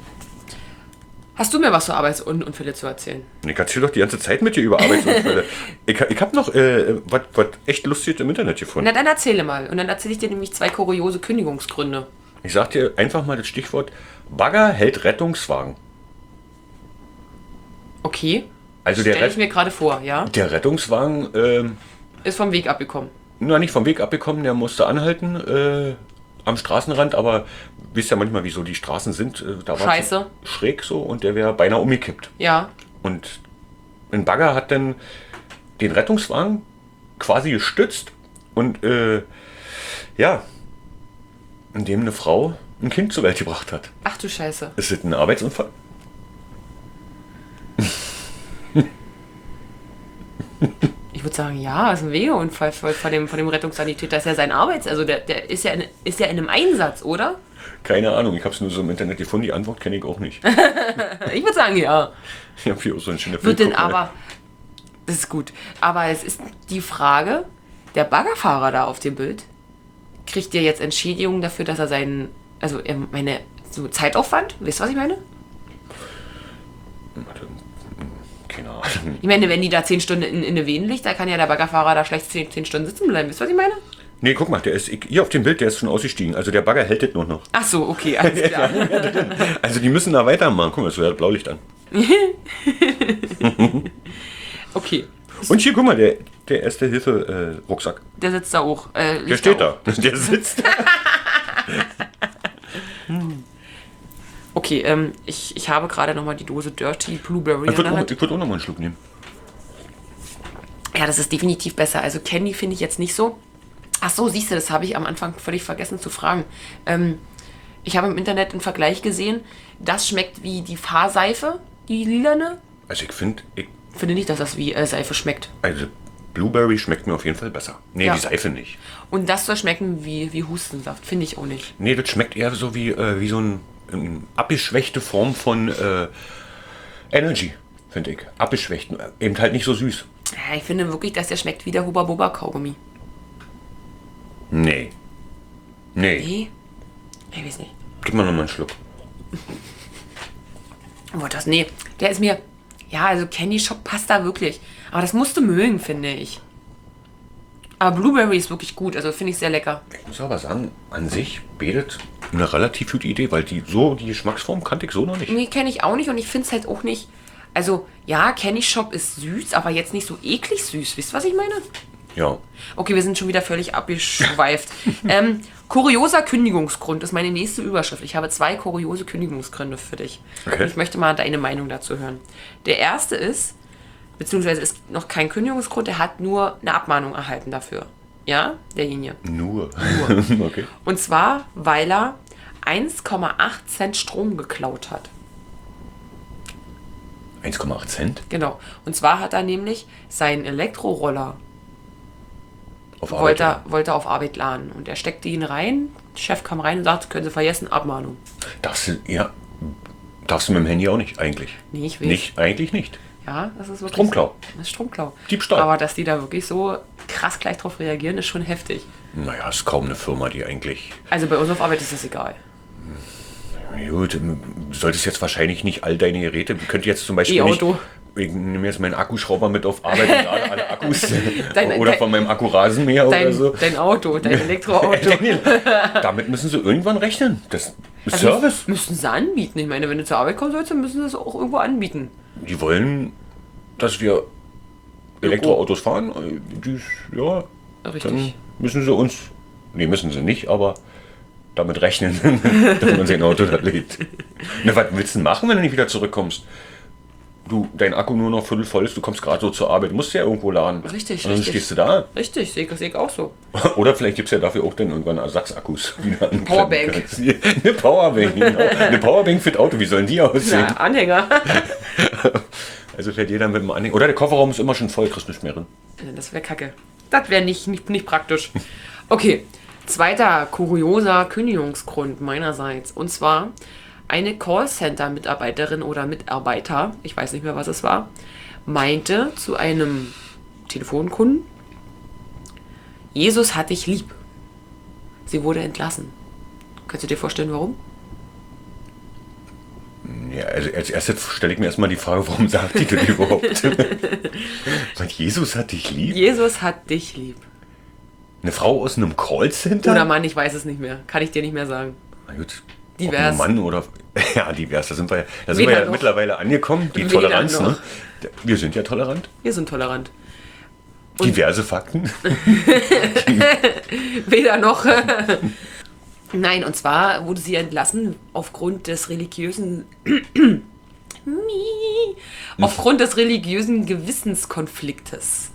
Hast du mir was zu Arbeitsunfälle zu erzählen? Ich erzähle doch die ganze Zeit mit dir über Arbeitsunfälle. ich ich habe noch äh, was echt Lustiges im Internet gefunden. Na, dann erzähle mal. Und dann erzähle ich dir nämlich zwei kuriose Kündigungsgründe. Ich sag dir einfach mal das Stichwort: Bagger hält Rettungswagen. Okay. Also der, Stelle ich Ret mir gerade vor, ja? der Rettungswagen, ähm, Ist vom Weg abgekommen. na nicht vom Weg abgekommen, der musste anhalten äh, am Straßenrand, aber wisst ja manchmal, wieso die Straßen sind. Äh, da war Scheiße. schräg so und der wäre beinahe umgekippt. Ja. Und ein Bagger hat dann den Rettungswagen quasi gestützt und äh, ja, indem eine Frau ein Kind zur Welt gebracht hat. Ach du Scheiße. Ist das ein Arbeitsunfall? Ich würde sagen, ja, ist ein Wegeunfall von, von, dem, von dem Rettungssanitäter. Das ist ja sein Arbeits... Also der, der ist, ja in, ist ja in einem Einsatz, oder? Keine Ahnung, ich habe es nur so im Internet gefunden. Die Antwort kenne ich auch nicht. Ich würde sagen, ja. Ich habe hier auch so eine schöne Wird denn Bildguck, ne? aber... Das ist gut. Aber es ist die Frage, der Baggerfahrer da auf dem Bild, kriegt der jetzt Entschädigung dafür, dass er seinen, also er meine, so Zeitaufwand, wisst ihr, was ich meine? Keine Ahnung. Ich meine, wenn die da zehn Stunden in, in eine Wehen liegt, da kann ja der Baggerfahrer da schlecht zehn, zehn Stunden sitzen bleiben. Wisst ihr, was ich meine? Nee, guck mal, der ist hier auf dem Bild, der ist schon ausgestiegen. Also der Bagger hält das nur noch. Ach so, okay, alles klar. Also die müssen da weitermachen. Guck mal, es wird Blaulicht an. Okay. Und hier, guck mal, der, der Erste-Hilfe-Rucksack. Der sitzt da auch. Äh, der steht da. da. Der sitzt da. Okay, ähm, ich, ich habe gerade nochmal die Dose Dirty Blueberry. Ich würde auch, würd auch nochmal einen Schluck nehmen. Ja, das ist definitiv besser. Also Candy finde ich jetzt nicht so. Ach so, siehst du, das habe ich am Anfang völlig vergessen zu fragen. Ähm, ich habe im Internet einen Vergleich gesehen. Das schmeckt wie die Fahrseife, die lilane. Also ich finde... Ich finde nicht, dass das wie äh, Seife schmeckt. Also Blueberry schmeckt mir auf jeden Fall besser. Nee, ja. Die Seife nicht. Und das soll schmecken wie, wie Hustensaft. Finde ich auch nicht. Nee, das schmeckt eher so wie, äh, wie so ein, eine abgeschwächte Form von äh, Energy, finde ich. Abgeschwächt. Eben halt nicht so süß. Ja, ich finde wirklich, dass der schmeckt wie der Huba Buba Kaugummi. Nee. Nee. Nee? Ich weiß nicht. Gib mal nochmal einen Schluck. Oh, das, nee. Der ist mir... Ja, also Candy Shop passt da wirklich. Aber das musst du mögen, finde ich. Aber Blueberry ist wirklich gut. Also finde ich sehr lecker. Ich muss aber sagen, an sich betet eine relativ gute Idee, weil die so die Geschmacksform kannte ich so noch nicht. Nee, kenne ich auch nicht. Und ich finde es halt auch nicht... Also, ja, Candy Shop ist süß, aber jetzt nicht so eklig süß. Wisst ihr, was ich meine? Ja. Okay, wir sind schon wieder völlig abgeschweift. ähm, kurioser Kündigungsgrund ist meine nächste Überschrift. Ich habe zwei kuriose Kündigungsgründe für dich. Okay. Ich möchte mal deine Meinung dazu hören. Der erste ist, beziehungsweise ist noch kein Kündigungsgrund, er hat nur eine Abmahnung erhalten dafür. Ja, derjenige. Nur. Nur. Okay. Und zwar, weil er eins Komma acht Cent Strom geklaut hat. eins Komma acht Cent? Genau. Und zwar hat er nämlich seinen Elektroroller Auf Arbeit. wollte, er, wollte er auf Arbeit laden. Und er steckte ihn rein. Der Chef kam rein und sagte, können Sie vergessen, Abmahnung. Darfst du, ja, darfst du mit dem Handy auch nicht, eigentlich. Nee, ich will. Nicht, eigentlich nicht. Ja, das ist wirklich... Stromklau. Das ist Stromklau. Diebstahl. Aber dass die da wirklich so krass gleich drauf reagieren, ist schon heftig. Naja, ist kaum eine Firma, die eigentlich... Also bei uns auf Arbeit ist das egal. Gut, du solltest jetzt wahrscheinlich nicht all deine Geräte... Du könntest jetzt zum Beispiel E-Auto. nicht... Ich nehme jetzt meinen Akkuschrauber mit auf Arbeit und lade alle Akkus. Dein- oder dein- von meinem Akkurasenmäher Dein, oder so. dein Auto, dein Elektroauto. Damit müssen sie irgendwann rechnen. Das ist Also Service. müssen sie anbieten. Ich meine, wenn du zur Arbeit kommen sollst, dann müssen sie es auch irgendwo anbieten. Die wollen, dass wir Elektroautos fahren. Die, ja, Richtig. dann müssen sie uns... Nee, müssen sie nicht, aber damit rechnen, dass man sein Auto da lädt. Na, was willst du denn machen, wenn du nicht wieder zurückkommst? Du, dein Akku nur noch viertel voll ist, du kommst gerade so zur Arbeit, du musst ja irgendwo laden. Richtig, Und dann richtig. stehst du da. Richtig, sehe ich, seh ich auch so. Oder vielleicht gibt es ja dafür auch dann irgendwann Ersatzakkus. die du anklemmen Powerbank. kannst. Eine Powerbank, genau. Eine Powerbank für das Auto, wie sollen die aussehen? Ja, Anhänger. Also fährt jeder mit dem Anhänger. Oder der Kofferraum ist immer schon voll, kriegst nicht mehr drin. Das wäre kacke. Das wäre nicht, nicht, nicht praktisch. Okay, zweiter kurioser Kündigungsgrund meinerseits. Und zwar eine Callcenter-Mitarbeiterin oder Mitarbeiter, ich weiß nicht mehr, was es war, meinte zu einem Telefonkunden, Jesus hat dich lieb. Sie wurde entlassen. Kannst du dir vorstellen, warum? Ja, also als erstes stelle ich mir erstmal die Frage, warum sagt die das überhaupt? Weil Jesus hat dich lieb? Jesus hat dich lieb. Eine Frau aus einem Callcenter? Oder Mann, ich weiß es nicht mehr. Kann ich dir nicht mehr sagen. Na gut. Divers. Ob ein Mann oder... Ja, divers. Da sind wir, da sind wir Weder ja noch. mittlerweile angekommen. Die Weder Toleranz, noch. ne? Wir sind ja tolerant. Wir sind tolerant. Diverse Fakten. Weder noch. Nein, und zwar wurde sie entlassen aufgrund des religiösen... aufgrund des religiösen Gewissenskonfliktes.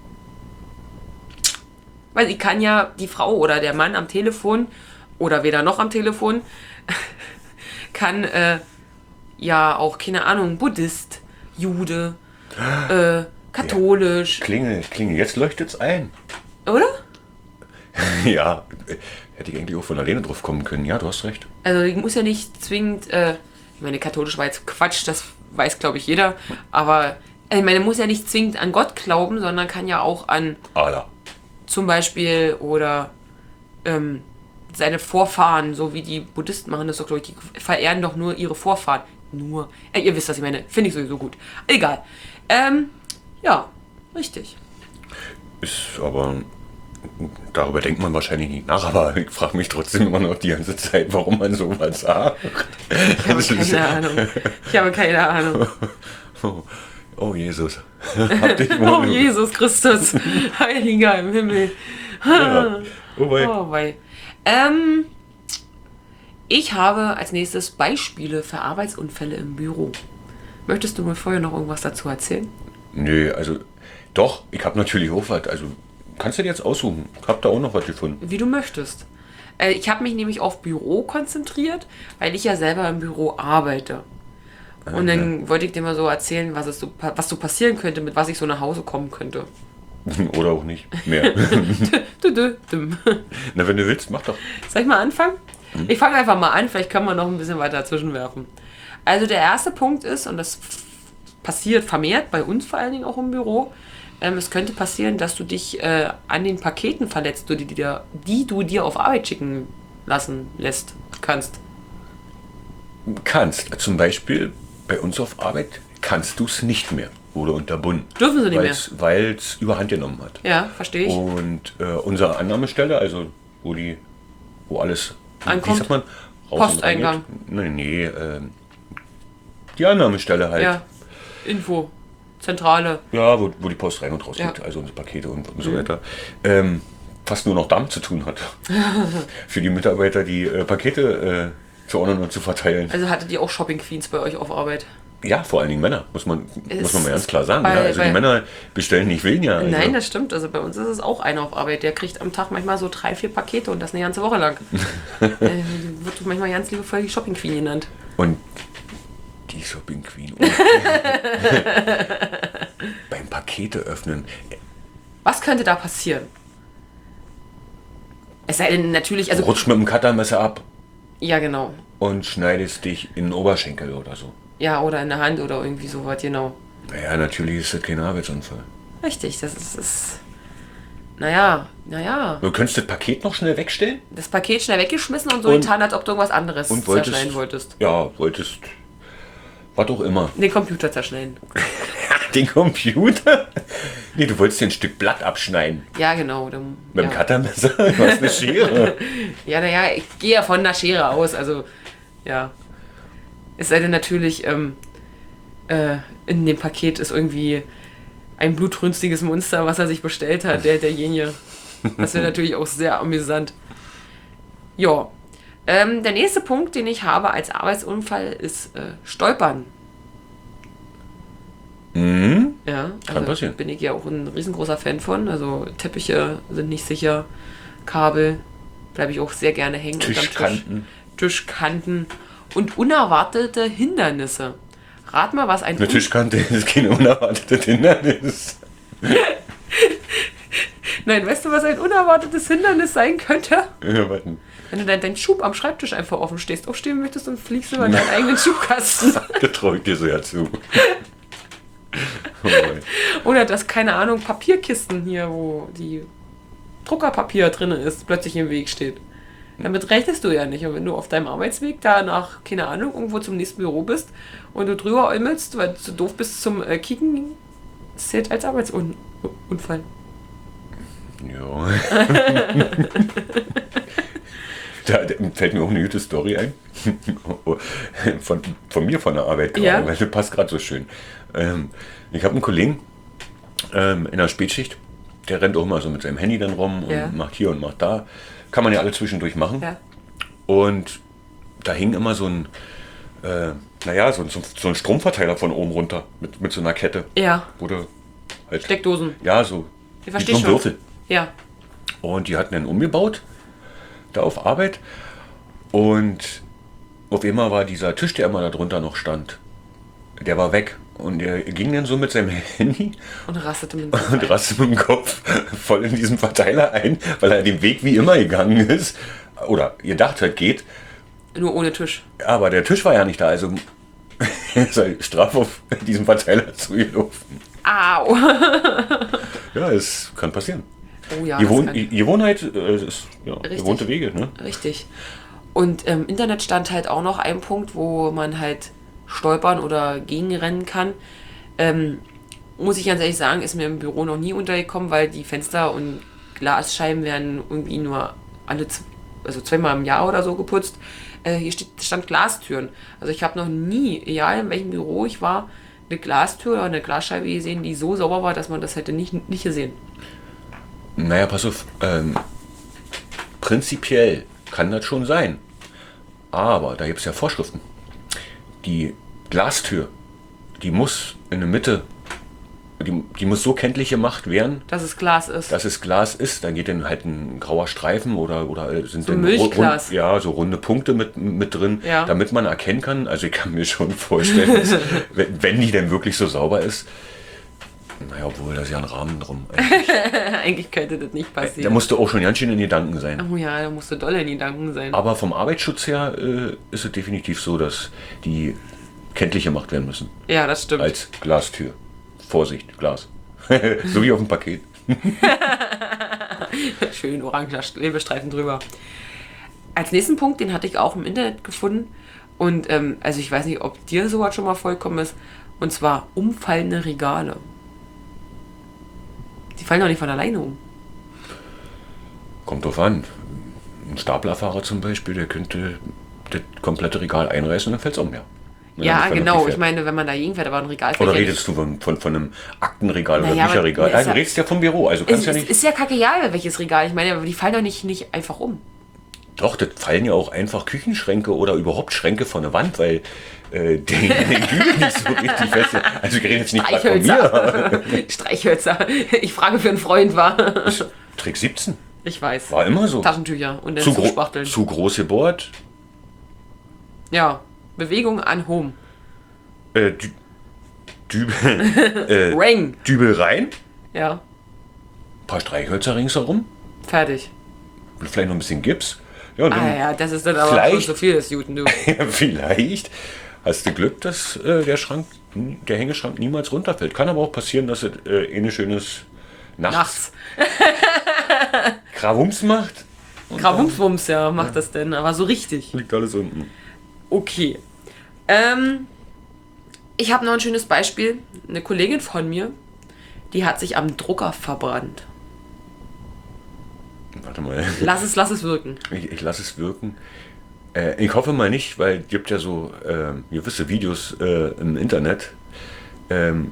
Weil sie kann ja die Frau oder der Mann am Telefon oder weder noch am Telefon kann äh, ja auch, keine Ahnung, Buddhist, Jude, äh, katholisch, Klingel, klingel. Jetzt leuchtet es ein. oder? Ja, hätte ich eigentlich auch von alleine drauf kommen können. Ja, du hast recht. Also ich muss ja nicht zwingend, äh, ich meine, katholisch war jetzt Quatsch, das weiß glaube ich jeder, aber Also ich meine, muss ja nicht zwingend an Gott glauben, sondern kann ja auch an Allah. zum Beispiel oder ähm, seine Vorfahren, so wie die Buddhisten machen das doch, glaube ich, die verehren doch nur ihre Vorfahren. Nur. Äh, ihr wisst, was ich meine. Finde ich sowieso gut. Egal. Ähm, ja, richtig. Ist aber, darüber denkt man wahrscheinlich nicht nach, aber ich frage mich trotzdem immer noch die ganze Zeit, warum man sowas sagt. Ich habe keine Ahnung. Ich habe keine Ahnung. Oh, oh Jesus. Hab dich wohl. Oh Jesus Christus. Heiliger im Himmel. Ja. Oh, wei. Oh, wei. Ähm, ich habe als nächstes Beispiele für Arbeitsunfälle im Büro. Möchtest du mir vorher noch irgendwas dazu erzählen? Nö, also doch, ich habe natürlich auch was. Also kannst du dir jetzt aussuchen. Ich habe da auch noch was gefunden. Wie du möchtest. Äh, ich habe mich nämlich auf Büro konzentriert, weil ich ja selber im Büro arbeite. Und dann wollte ich dir mal so erzählen, was, es so, was so passieren könnte, mit was ich so nach Hause kommen könnte. Oder auch nicht mehr. Dü, dü, düm. Na, wenn du willst, mach doch. Soll ich mal anfangen? Ich fange einfach mal an, vielleicht können wir noch ein bisschen weiter dazwischen werfen. Also der erste Punkt ist, und das f- passiert vermehrt, bei uns vor allen Dingen auch im Büro, ähm, es könnte passieren, dass du dich äh, an den Paketen verletzt, die, die, dir, die du dir auf Arbeit schicken lassen lässt, kannst. Kannst. Zum Beispiel bei uns auf Arbeit kannst du es nicht mehr. Wurde unterbunden. Dürfen sie nicht weil's, mehr. Weil es überhand genommen hat. Ja, verstehe ich. Und äh, unsere Annahmestelle, also wo die, wo alles, Ankommt? wie sagt man? Raus Posteingang. Und reingeht. Nee, nee, äh, die Annahmestelle halt. Ja, Info, Zentrale. Ja, wo, wo die Post rein und raus geht, Ja. also unsere Pakete und, und so weiter. Ähm, fast nur noch damit zu tun hat. Für die Mitarbeiter, die äh, Pakete äh, zu ordnen und zu verteilen. Also hattet ihr auch Shopping Queens bei euch auf Arbeit? Ja, vor allen Dingen Männer, muss man, Es muss man mal ganz ist klar sagen. bei- ja. Also bei- die Männer bestellen nicht weniger. Also. Nein, das stimmt. Also bei uns ist es auch einer auf Arbeit. Der kriegt am Tag manchmal so drei, vier Pakete und das eine ganze Woche lang. äh, wird manchmal ganz liebevoll die Shopping Queen genannt. Und die Shopping Queen. Beim Pakete öffnen. Was könnte da passieren? Es sei denn natürlich, also Rutscht mit dem Cuttermesser ab ja genau. und schneidest dich in den Oberschenkel oder so. Ja, oder in der Hand oder irgendwie sowas, genau. Naja, natürlich ist das kein Arbeitsunfall. Richtig, das ist, ist naja, naja. Du könntest das Paket noch schnell wegstellen Das Paket schnell weggeschmissen und so Und- getan, als ob du irgendwas anderes und wolltest, zerschneiden wolltest. Ja, wolltest, was auch immer. Den Computer zerschneiden. Den Computer? Nee, du wolltest dir ein Stück Blatt abschneiden. Ja, genau. Dann, Mit ja. dem Cuttermesser? Du hast eine Schere. Ja, naja, ich gehe ja von der Schere aus, also ja. Es sei denn natürlich, ähm, äh, in dem Paket ist irgendwie ein blutrünstiges Monster, was er sich bestellt hat, der derjenige. Das wäre natürlich auch sehr amüsant. Ja. Ähm, der nächste Punkt, den ich habe als Arbeitsunfall, ist äh, Stolpern. Mhm. Ja, Kann also passieren. bin ich ja auch ein riesengroßer Fan von. Also Teppiche sind nicht sicher, Kabel bleibe ich auch sehr gerne hängen. unterm Tisch. Tischkanten. Tischkanten und unerwartete Hindernisse. Rat mal, was ein Eine Tischkante ist kein unerwartetes Hindernis. Nein, weißt du, was ein unerwartetes Hindernis sein könnte? Ja, warten. Wenn du dein, dein Schub am Schreibtisch einfach offen stehst, aufstehen möchtest und fliegst über deinen eigenen Schubkasten. Das traue ich dir so ja zu. Oh boy. Oder dass, keine Ahnung, Papierkisten hier, wo die Druckerpapier drin ist, plötzlich im Weg steht. Damit rechnest du ja nicht. Und wenn du auf deinem Arbeitsweg da nach, keine Ahnung, irgendwo zum nächsten Büro bist und du drüber äumelst, weil du zu doof bist zum äh, Kicken, das zählt als Arbeitsunfall. Ja. Da fällt mir auch eine gute Story ein. Von, von mir von der Arbeit gerade, Ja. weil das passt gerade so schön. Ähm, ich habe einen Kollegen ähm, in der Spätschicht, der rennt auch mal so mit seinem Handy dann rum und Ja. macht hier und macht da. Kann man ja alle zwischendurch machen. Ja. Und da hing immer so ein, äh, naja, so, so, so ein Stromverteiler von oben runter mit, mit so einer Kette. Ja, Wo du halt, Steckdosen. ja, so Ich wie verstehe so ein schon. Würfel. Ja. Und die hatten dann umgebaut, da auf Arbeit. Und auf einmal war dieser Tisch, der immer da drunter noch stand, der war weg. Und er ging dann so mit seinem Handy Und rastete mit dem und rastete mit dem Kopf voll in diesen Verteiler ein, weil er den Weg wie immer gegangen ist. Oder ihr dacht halt geht. Nur ohne Tisch. Aber der Tisch war ja nicht da. Also sei Strafe auf diesem Verteiler zugelaufen. Au! Ja, es kann passieren. Oh ja, Gewohn das kann. Gewohnheit äh, ist ja, Richtig. gewohnte Wege, ne? Richtig. Und im Internet stand halt auch noch ein Punkt, wo man halt stolpern oder gegenrennen kann. Ähm, muss ich ganz ehrlich sagen, ist mir im Büro noch nie untergekommen, weil die Fenster und Glasscheiben werden irgendwie nur alle, z- also zweimal im Jahr oder so geputzt. Äh, hier steht, stand Glastüren. Also ich habe noch nie, egal in welchem Büro ich war, eine Glastür oder eine Glasscheibe gesehen, die so sauber war, dass man das hätte nicht, nicht gesehen. Naja, pass auf, ähm, prinzipiell kann das schon sein. Aber da gibt es ja Vorschriften. Die Glastür, die muss in der Mitte, die, die muss so kenntlich gemacht werden, Dass es Glas ist. dass es Glas ist. Da geht dann halt ein grauer Streifen oder, oder äh, sind So dann Milchglas. Rund, ja, so runde Punkte mit, mit drin, Ja. damit man erkennen kann. Also ich kann mir schon vorstellen, dass, wenn, wenn die denn wirklich so sauber ist, naja, obwohl da ist ja ein Rahmen drum. Eigentlich könnte das nicht Da passieren. musst du auch schon ganz schön in Gedanken sein. Oh ja, da musst du doll in Gedanken sein. Aber vom Arbeitsschutz her äh, ist es definitiv so, dass die kenntlich gemacht werden müssen. Ja, das stimmt. Als Glastür. Vorsicht, Glas. So wie auf dem Paket. Schön oranger Klebestreifen drüber. Als nächsten Punkt, den hatte ich auch im Internet gefunden. Und ähm, also ich weiß nicht, ob dir sowas schon mal vollkommen ist. Und zwar umfallende Regale. Die fallen doch nicht von alleine um. Kommt drauf an. Ein Staplerfahrer zum Beispiel, der könnte das komplette Regal einreißen und dann fällt es um, ja. Wenn er Ja, nicht vernünftig genau. fährt. Ich meine, wenn man da gegenfährt, aber ein Regal fällt Oder ja nicht. redest du von, von, von einem Aktenregal oder Naja, aber Bücherregal? mir ist Nein, du ja- redest ja vom Büro, also Es, kannst ja es nicht... ist ja kackegal, welches Regal. Ich meine, aber die fallen doch nicht, nicht einfach um. Doch, das fallen ja auch einfach Küchenschränke oder überhaupt Schränke von der Wand, weil äh, die, die Dübel nicht so richtig fest sind. Also ich rede jetzt nicht gerade von mir. Streichhölzer. Streichhölzer. Ich frage für einen Freund, war. Trick siebzehn. Ich weiß. War immer so. Taschentücher und dann Zu, zu gro spachteln. zu groß gebohrt. Ja. Bewegung an Home. Äh, Dü Dübel, äh, Ring. Dübel rein. Ja. Ein paar Streichhölzer ringsherum. Fertig. Vielleicht noch ein bisschen Gips. Ja, und dann Ah ja, das ist dann aber Vielleicht- schon so viel des Juten, du. vielleicht hast du Glück, dass äh, der Schrank, der Hängeschrank niemals runterfällt. Kann aber auch passieren, dass es äh, eh ein schönes Nachts, Nachts. Krawums macht. Und Krawumswums, ja, macht das denn, aber so richtig. dann liegt alles unten. Okay. Ähm, ich habe noch ein schönes Beispiel. Eine Kollegin von mir, die hat sich am Drucker verbrannt. Warte mal. Lass es, lass es wirken. Ich, ich lasse es wirken. Äh, ich hoffe mal nicht, weil es gibt ja so äh, gewisse Videos äh, im Internet, ähm,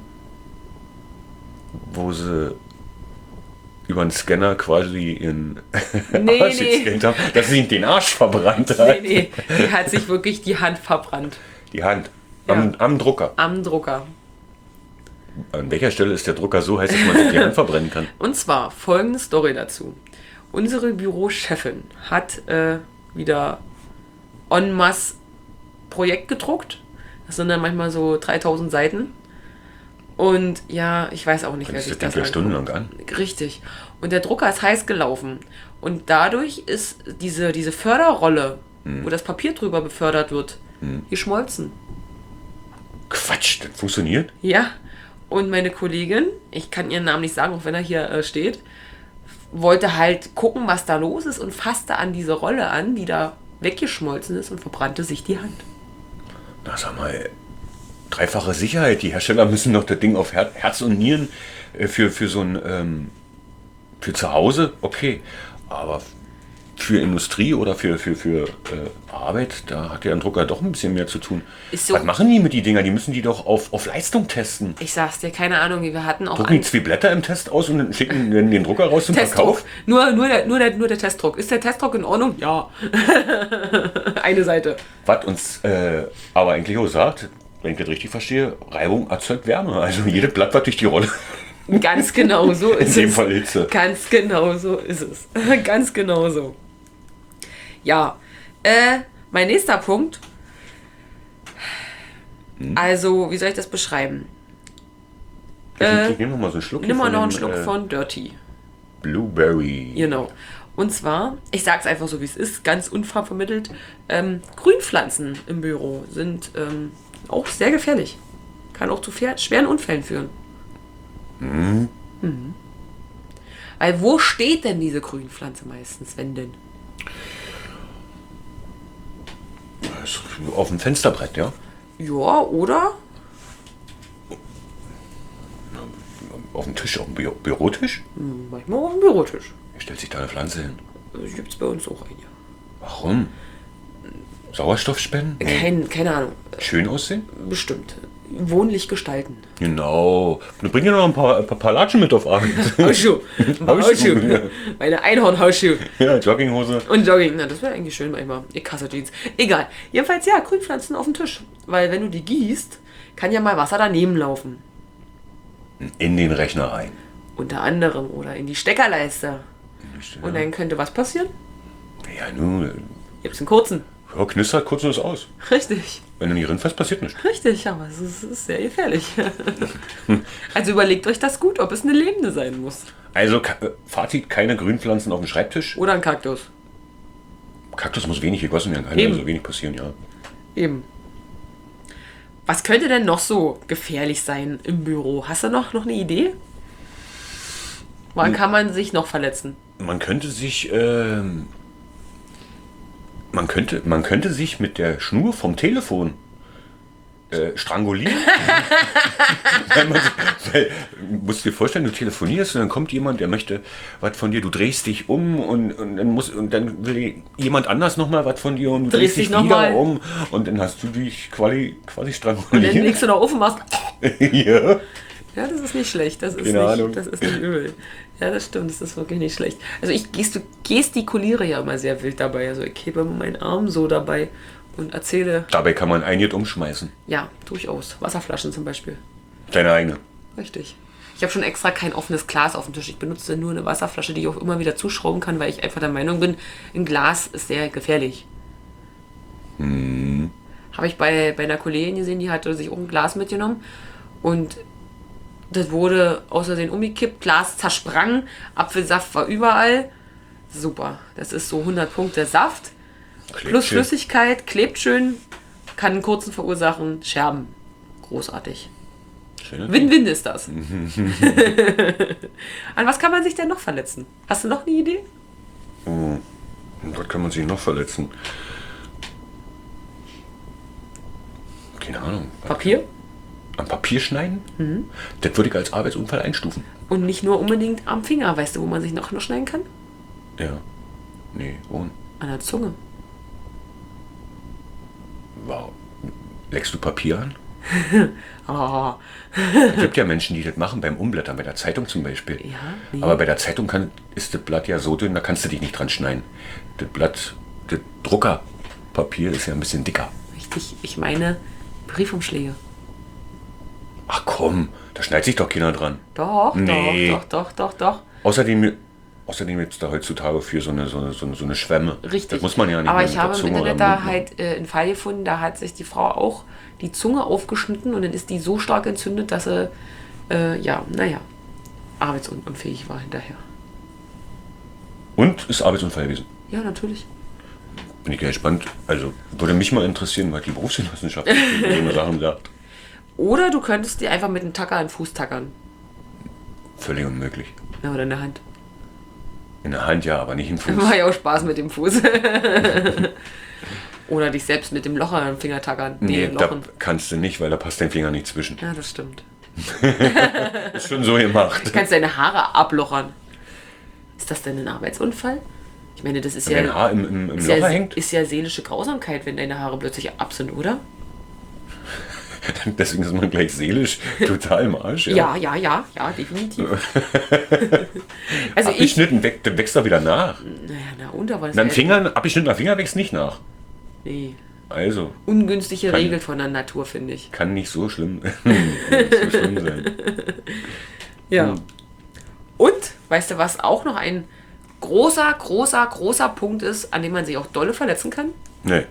wo sie über einen Scanner quasi ihren Nee, Arsch nee. gescannt haben, dass sie den Arsch verbrannt hat. Nee, nee, die hat sich wirklich die Hand verbrannt. Die Hand. Am, Ja. am Drucker. Am Drucker. An welcher Stelle ist der Drucker so heiß, dass man sich die Hand verbrennen kann? Und zwar folgende Story dazu. Unsere Bürochefin hat äh, wieder en masse Projekt gedruckt. Das sind dann manchmal so dreitausend Seiten. Und ja, ich weiß auch nicht, wer Das sich Ding das ja anguckt. stundenlang an. Richtig. Und der Drucker ist heiß gelaufen. Und dadurch ist diese, diese Förderrolle, Hm. wo das Papier drüber befördert wird, geschmolzen. Quatsch, das funktioniert? Ja. Und meine Kollegin, ich kann ihren Namen nicht sagen, auch wenn er hier äh, steht, wollte halt gucken, was da los ist und fasste an diese Rolle an, die da weggeschmolzen ist und verbrannte sich die Hand. Na sag mal, dreifache Sicherheit. Die Hersteller müssen doch das Ding auf Her Herz und Nieren äh, für, für so ein, ähm, für zu Hause, okay. Aber für Industrie oder für, für, für äh, Arbeit, da hat ja ein Drucker doch ein bisschen mehr zu tun. Ist so- Was machen die mit die Dinger? Die müssen die doch auf, auf Leistung testen. Ich sag's dir, keine Ahnung, wir hatten auch Drucken die an zwei Blätter im Test aus und dann schicken den, den Drucker raus zum Testdruck. Verkauf? Nur, nur, der, nur, der, nur der Testdruck. Ist der Testdruck in Ordnung? Ja. Eine Seite. Was uns äh, aber eigentlich auch sagt, wenn ich das richtig verstehe, Reibung erzeugt Wärme. Also jedes Blatt, was durch die Rolle, Ganz genau so in ist dem es. Fall Hitze. Ganz genau so ist es. Ganz genau so. Ja, äh, mein nächster Punkt. Also, wie soll ich das beschreiben? Ich, Äh, ich nehme noch mal so einen Schluck. Nimm mal von noch einen dem, Schluck äh, von Dirty. Blueberry. Genau. Und zwar, ich sag's einfach so, wie es ist, ganz unvermittelt, ähm, Grünpflanzen im Büro sind ähm, Auch sehr gefährlich. Kann auch zu schweren Unfällen führen. Mhm. Mhm. Weil wo steht denn diese Grünpflanze meistens, wenn denn? Auf dem Fensterbrett, ja? Ja, oder? Auf dem Tisch, auf dem Bü Bürotisch? Hm, manchmal auf dem Bürotisch. Wie stellt sich da eine Pflanze hin? Das gibt es bei uns auch ein, ja. Warum? Sauerstoff spenden? Nee. Kein, keine Ahnung. Schön aussehen? Bestimmt. Wohnlich gestalten. Genau. Du bringst ja noch ein paar, ein paar Latschen mit auf Abend. Hausschuh. Ein paar Hausschuh. Hausschuh. Meine Einhorn-Hausschuh. Ja, Jogginghose. Und Jogging. Na, das wäre eigentlich schön manchmal. Ich hasse Jeans. Egal. Jedenfalls, ja, Grünpflanzen auf dem Tisch. Weil wenn du die gießt, kann ja mal Wasser daneben laufen. In den Rechner rein. Unter anderem. Oder in die Steckerleiste. Und dann könnte was passieren? Ja, nun. Gibt's einen kurzen. Ja, knistert kurz und ist aus. Richtig. Wenn du nicht rinfährst, passiert nichts. Richtig, aber es ist, es ist sehr gefährlich. Also überlegt euch das gut, ob es eine lebende sein muss. Also, Ka- äh, Fazit, keine Grünpflanzen auf dem Schreibtisch. Oder ein Kaktus. Kaktus muss wenig gegossen werden, kann Eben. also wenig passieren, ja. Eben. Was könnte denn noch so gefährlich sein im Büro? Hast du noch, noch eine Idee? Wann kann man sich noch verletzen? Man könnte sich, ähm, man könnte, man könnte sich mit der Schnur vom Telefon äh, strangulieren. Weil man, weil, du musst dir vorstellen, du telefonierst und dann kommt jemand, der möchte was von dir, du drehst dich um und, und, dann, muss, und dann will jemand anders nochmal was von dir und du drehst, Drehst dich dich noch wieder mal. um und dann hast du dich quasi, quasi Und stranguliert. dann legst du noch auf und machst. Ja. Ja, das ist nicht schlecht. Das ist, Keine Ahnung. nicht, das ist nicht übel. Ja, das stimmt. Das ist wirklich nicht schlecht. Also ich gestu- gestikuliere ja immer sehr wild dabei. Also ich hebe immer meinen Arm so dabei und erzähle. Dabei kann man einiges umschmeißen. Ja, durchaus. Wasserflaschen zum Beispiel. Deine eigene. Richtig. Ich habe schon extra kein offenes Glas auf dem Tisch. Ich benutze nur eine Wasserflasche, die ich auch immer wieder zuschrauben kann, weil ich einfach der Meinung bin, ein Glas ist sehr gefährlich. Hm. Habe ich bei, bei einer Kollegin gesehen, die hatte sich auch ein Glas mitgenommen und das wurde außersehen umgekippt, Glas zersprang, Apfelsaft war überall. Super, das ist so hundert Punkte Saft, Klebt plus schön. Flüssigkeit, klebt schön, kann einen kurzen verursachen, Scherben. Großartig. Schöne Win-Win ist das. An was kann man sich denn noch verletzen? Hast du noch eine Idee? Oh. Und was kann man sich noch verletzen? Keine Ahnung. Papier? Am Papier schneiden? Mhm. Das würde ich als Arbeitsunfall einstufen. Und nicht nur unbedingt am Finger, weißt du, wo man sich noch, noch schneiden kann? Ja. Nee, wo? An der Zunge. Wow. Leckst du Papier an? Oh. Es gibt ja Menschen, die das machen beim Umblättern, bei der Zeitung zum Beispiel. Ja, nee. Aber bei der Zeitung kann, ist das Blatt ja so dünn, da kannst du dich nicht dran schneiden. Das Blatt, das Druckerpapier ist ja ein bisschen dicker. Richtig, ich meine Briefumschläge. Ach komm, da schneidet sich doch keiner dran. Doch, Nee. doch, doch, doch, doch, doch. Außerdem, außerdem gibt es da heutzutage für so eine, so, eine, so, eine, so eine Schwämme. Richtig. Das muss man ja nicht Aber mehr ich mit der habe im Zunge Internet oder da Mund halt äh, einen Fall gefunden, da hat sich die Frau auch die Zunge aufgeschnitten und dann ist die so stark entzündet, dass sie, äh, ja, naja, arbeitsunfähig war hinterher. Und ist Arbeitsunfall gewesen. Ja, natürlich. Bin ich gespannt. Also würde mich mal interessieren, was die Berufswissenschaft zu so eine Sachen sagt. Oder du könntest dir einfach mit einem Tacker einen Fuß tackern. Völlig unmöglich. Ja, oder in der Hand. In der Hand ja, aber nicht im Fuß. War ja auch Spaß mit dem Fuß. Oder dich selbst mit dem Locher am Finger tackern. Nee, Nee, da Lochen. kannst du nicht, weil da passt dein Finger nicht zwischen. Ja, das stimmt. Ist schon so gemacht. Du kannst deine Haare ablochern. Ist das denn ein Arbeitsunfall? Ich meine, das ist Wenn dein ja, Haar im, im, im ist, Locher ja hängt, ist ja seelische Grausamkeit, wenn deine Haare plötzlich ab sind, oder? deswegen ist man gleich seelisch total im Arsch. Ja, ja, ja, ja, definitiv. Also ich, Abgeschnitten weg, dann wächst er wieder nach. naja, na und, aber das Dann ist Fingern, abgeschnittener Finger wächst nicht nach. nee, Also, ungünstige Kann- Regel von der Natur, finde ich. kann nicht so schlimm, nicht so schlimm sein. Ja. Hm. Und, weißt du, was auch noch ein großer, großer, großer Punkt ist, an dem man sich auch dolle verletzen kann? Nee.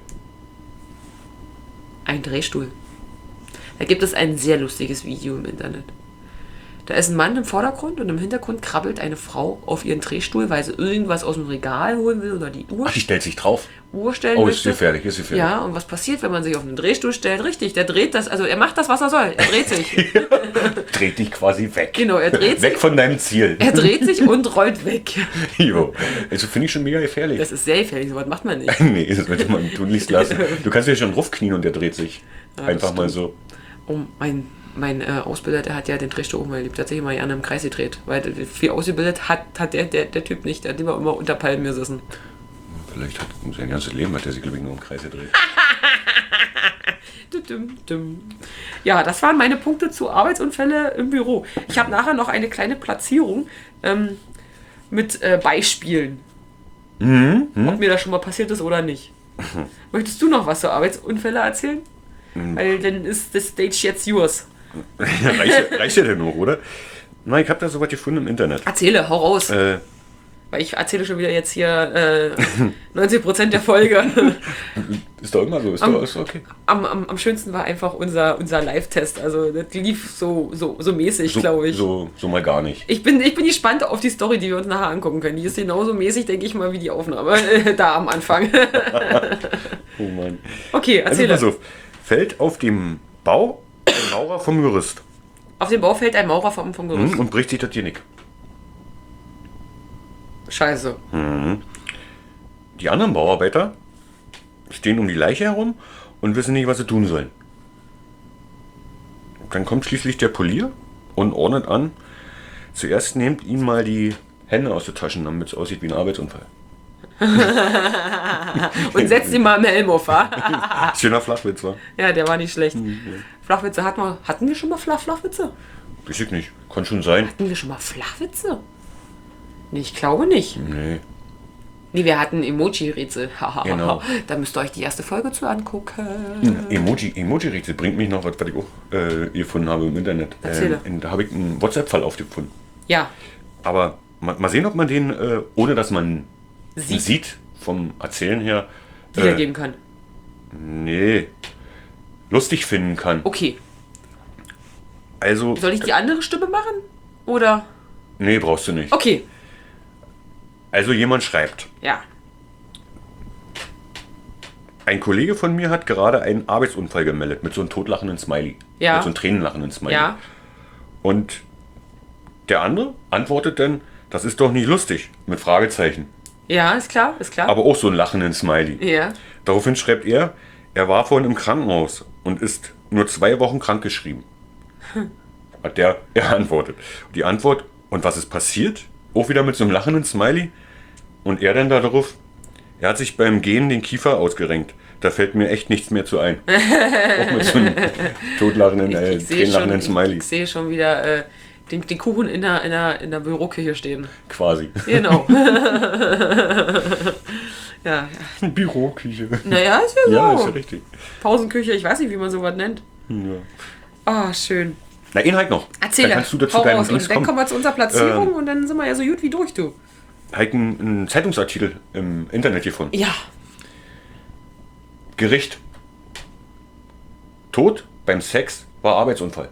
Ein Drehstuhl. Da gibt es ein sehr lustiges Video im Internet. Da ist ein Mann im Vordergrund und im Hintergrund krabbelt eine Frau auf ihren Drehstuhl, weil sie irgendwas aus dem Regal holen will oder die Uhr, Ach, die stellt sich drauf. Uhr stellen Oh, ist möchte. gefährlich, ist gefährlich. Ja, und was passiert, wenn man sich auf einen Drehstuhl stellt? Richtig, der dreht das, also er macht das, was er soll. Er dreht sich. Dreht dich quasi weg. Genau, er dreht Weg sich. von deinem Ziel. Er dreht sich und rollt weg. Jo. Also finde ich schon mega gefährlich. Das ist sehr gefährlich, sowas macht man nicht. Nee, das sollte man tunlichst lassen. Du kannst ja schon raufknien und der dreht sich. Ja, Einfach das mal stimmt. so. Oh, mein mein äh, Ausbilder, der hat ja den Drehstuhl immer erlebt. Der hat sich immer gerne im Kreis gedreht. Weil der- viel ausgebildet hat, hat der, der, der Typ nicht. Der hat lieber immer unter Palmen gesessen. Vielleicht hat sein ganzes Leben hat er sich, glaube ich, nur im Kreis gedreht. Dum, dum, dum. Ja, das waren meine Punkte zu Arbeitsunfälle im Büro. Ich habe nachher noch eine kleine Platzierung ähm, mit äh, Beispielen. Mhm. Ob mir das schon mal passiert ist oder nicht. Möchtest du noch was zu Arbeitsunfälle erzählen? Weil dann ist the stage jetzt yours. reicht, reicht ja denn noch, oder? Nein, ich habe da sowas gefunden im Internet. Erzähle, hau raus. Äh, Weil ich erzähle schon wieder jetzt hier äh, neunzig Prozent der Folge. ist doch immer so, ist Am- doch ist doch okay. Am, am, am schönsten war einfach unser, unser Live-Test. Also das lief so, so, so mäßig, So, glaube ich. so, so mal gar nicht. Ich bin, ich bin gespannt auf die Story, die wir uns nachher angucken können. Die ist genauso mäßig, denke ich mal, wie die Aufnahme äh, da am Anfang. Oh Mann. Okay, Also erzähle. pass auf. Fällt auf dem Bau ein Maurer vom Gerüst Auf dem Bau fällt ein Maurer vom, vom Gerüst. hm, und bricht sich das Genick. Scheiße. Die anderen Bauarbeiter stehen um die Leiche herum und wissen nicht, was sie tun sollen. Dann kommt schließlich der Polier und ordnet an, zuerst nehmt ihm mal die Hände aus den Taschen, damit es aussieht wie ein Arbeitsunfall. Und setzt ihn mal im Helm auf, wa? Schöner Flachwitz, wa? Ja, der war nicht schlecht. Flachwitze hatten wir. Hatten wir schon mal Flach Flachwitze? Weiß ich nicht. Kann schon sein. Hatten wir schon mal Flachwitze? Nee, ich glaube nicht. Nee. Nee, wir hatten Emoji-Rätsel. Genau. Da müsst ihr euch die erste Folge zu angucken. Emoji, Emoji-Rätsel bringt mich noch was, was ich auch äh, gefunden habe im Internet. Erzähle. Ähm, da habe ich einen WhatsApp-Fall aufgefunden. Ja, Aber mal, mal sehen, ob man den, äh, ohne dass man Sieht. sieht, vom Erzählen her, wiedergeben kann. nee, lustig finden kann. Okay. Also, Soll ich die andere Stimme machen? Oder? nee, brauchst du nicht. Okay. Also jemand schreibt, Ja. ein Kollege von mir hat gerade einen Arbeitsunfall gemeldet mit so einem totlachenden Smiley. Ja. Mit so einem tränenlachenden Smiley. Ja. Und der andere antwortet dann, das ist doch nicht lustig, mit Fragezeichen. Ja, ist klar, ist klar. Aber auch so einen lachenden Smiley. Ja. Daraufhin schreibt er, er war vorhin im Krankenhaus und ist nur zwei Wochen krankgeschrieben. Hat der, er antwortet. Die Antwort, und was ist passiert? Auch wieder mit so einem lachenden Smiley. Und er dann darauf, er hat sich beim Gehen den Kiefer ausgerenkt. Da fällt mir echt nichts mehr zu ein. Auch mit so einem totlachenden, äh, Ich sehe schon, tränenlachenden Smiley. ich sehe schon wieder äh, den, den Kuchen in der, in, der, in der Büroküche stehen. Quasi. Genau. ja, ja. Büroküche. Naja, ist ja so. Ja, ist ja richtig. Pausenküche, ich weiß nicht, wie man sowas nennt. Ja. Ah, schön. Na, Inhalt noch. Erzähl, Dann kannst du dazu hau deinen raus. Dings Und dann kommen. kommen wir zu unserer Platzierung Ähm. und dann sind wir ja so gut wie durch, du. Halt einen, einen Zeitungsartikel im Internet gefunden. Ja. Gericht. Tod beim Sex war Arbeitsunfall.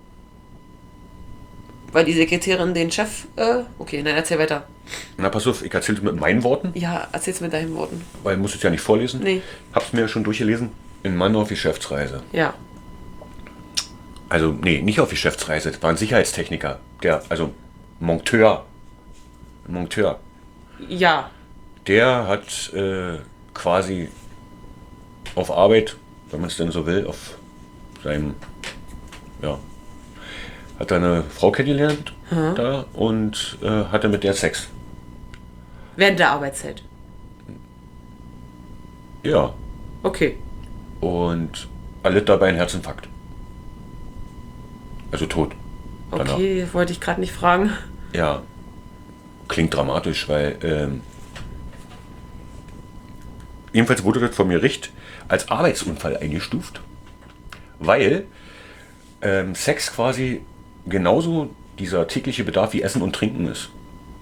Weil die Sekretärin den Chef, äh, okay, dann erzähl weiter. Na, pass auf, ich erzähle mit meinen Worten, Ja, erzähl's mit deinen Worten. weil ich muss es ja nicht vorlesen. Nee. Hab's mir schon durchgelesen. Ein Mann auf Geschäftsreise. Ja. Also, nee, nicht auf Geschäftsreise. Das war ein Sicherheitstechniker. Der, also, Monteur. Ein Monteur. Ja. Der hat äh, quasi auf Arbeit, wenn man es denn so will, auf seinem, ja, hat er eine Frau kennengelernt da und äh, hatte mit der Sex. Während der Arbeitszeit. Ja. Okay. Und erlitt dabei einen Herzinfarkt. Also tot. Danach. Okay, wollte ich gerade nicht fragen. Ja. Klingt dramatisch, weil ähm, jedenfalls wurde das vom Gericht als Arbeitsunfall eingestuft, weil ähm, Sex quasi genauso dieser tägliche Bedarf wie Essen und Trinken ist.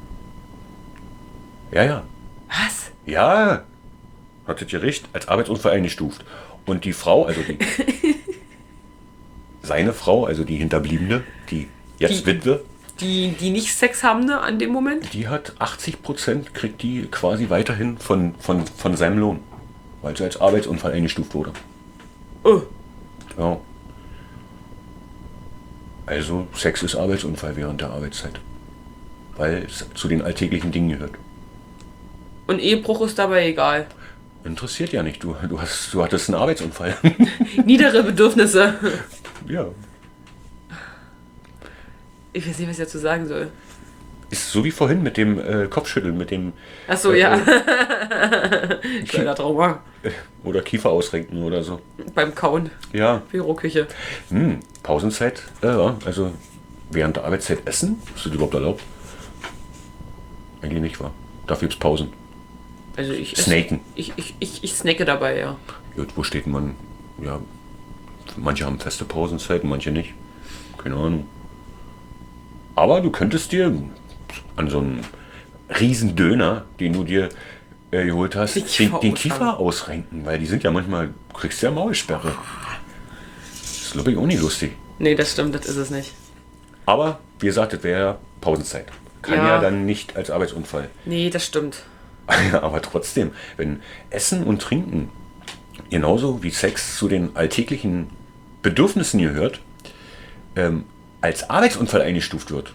Ja, ja. Was? Ja, hat das Gericht als Arbeitsunfall eingestuft. Und die Frau, also die, seine Frau, also die Hinterbliebene, die jetzt Die- Witwe, Die, die nicht Sex haben ne, an dem Moment? die hat achtzig Prozent, kriegt die quasi weiterhin von, von, von seinem Lohn, weil sie als Arbeitsunfall eingestuft wurde. Oh. Ja. Also Sex ist Arbeitsunfall während der Arbeitszeit, weil es zu den alltäglichen Dingen gehört. Und Ehebruch ist dabei egal. Interessiert ja nicht, du, du, hast, du hattest einen Arbeitsunfall. Niedere Bedürfnisse. Ja. Ich weiß nicht, was ich dazu sagen soll. Ist so wie vorhin mit dem äh, Kopfschütteln, mit dem Achso, Äh, ja. Kleiner Trauma. äh, oder Kiefer ausrenken oder so. Beim Kauen. Ja. Büroküche. Hm, Pausenzeit, äh, ja, also während der Arbeitszeit essen, ist das überhaupt erlaubt? Eigentlich nicht, wahr? Dafür gibt's Pausen. Also ich esse- Snaken. Ich, ich, ich, ich snacke dabei, ja. Gut, wo steht man? Ja, manche haben feste Pausenzeiten, manche nicht. Keine Ahnung. Aber du könntest dir an so einem riesen Döner, den du dir äh, geholt hast, Den den, Kiefer den ausrenken. Kiefer ausrenken, weil die sind ja manchmal, du kriegst ja Maulsperre. Das ist, glaube ich, auch nicht lustig. Nee, das stimmt, das ist es nicht. Aber, wie gesagt, das wäre ja Pausenzeit. Kann ja. Ja. dann nicht als Arbeitsunfall. Nee, das stimmt. Aber trotzdem, wenn Essen und Trinken genauso wie Sex zu den alltäglichen Bedürfnissen gehört, ähm, als Arbeitsunfall eingestuft wird,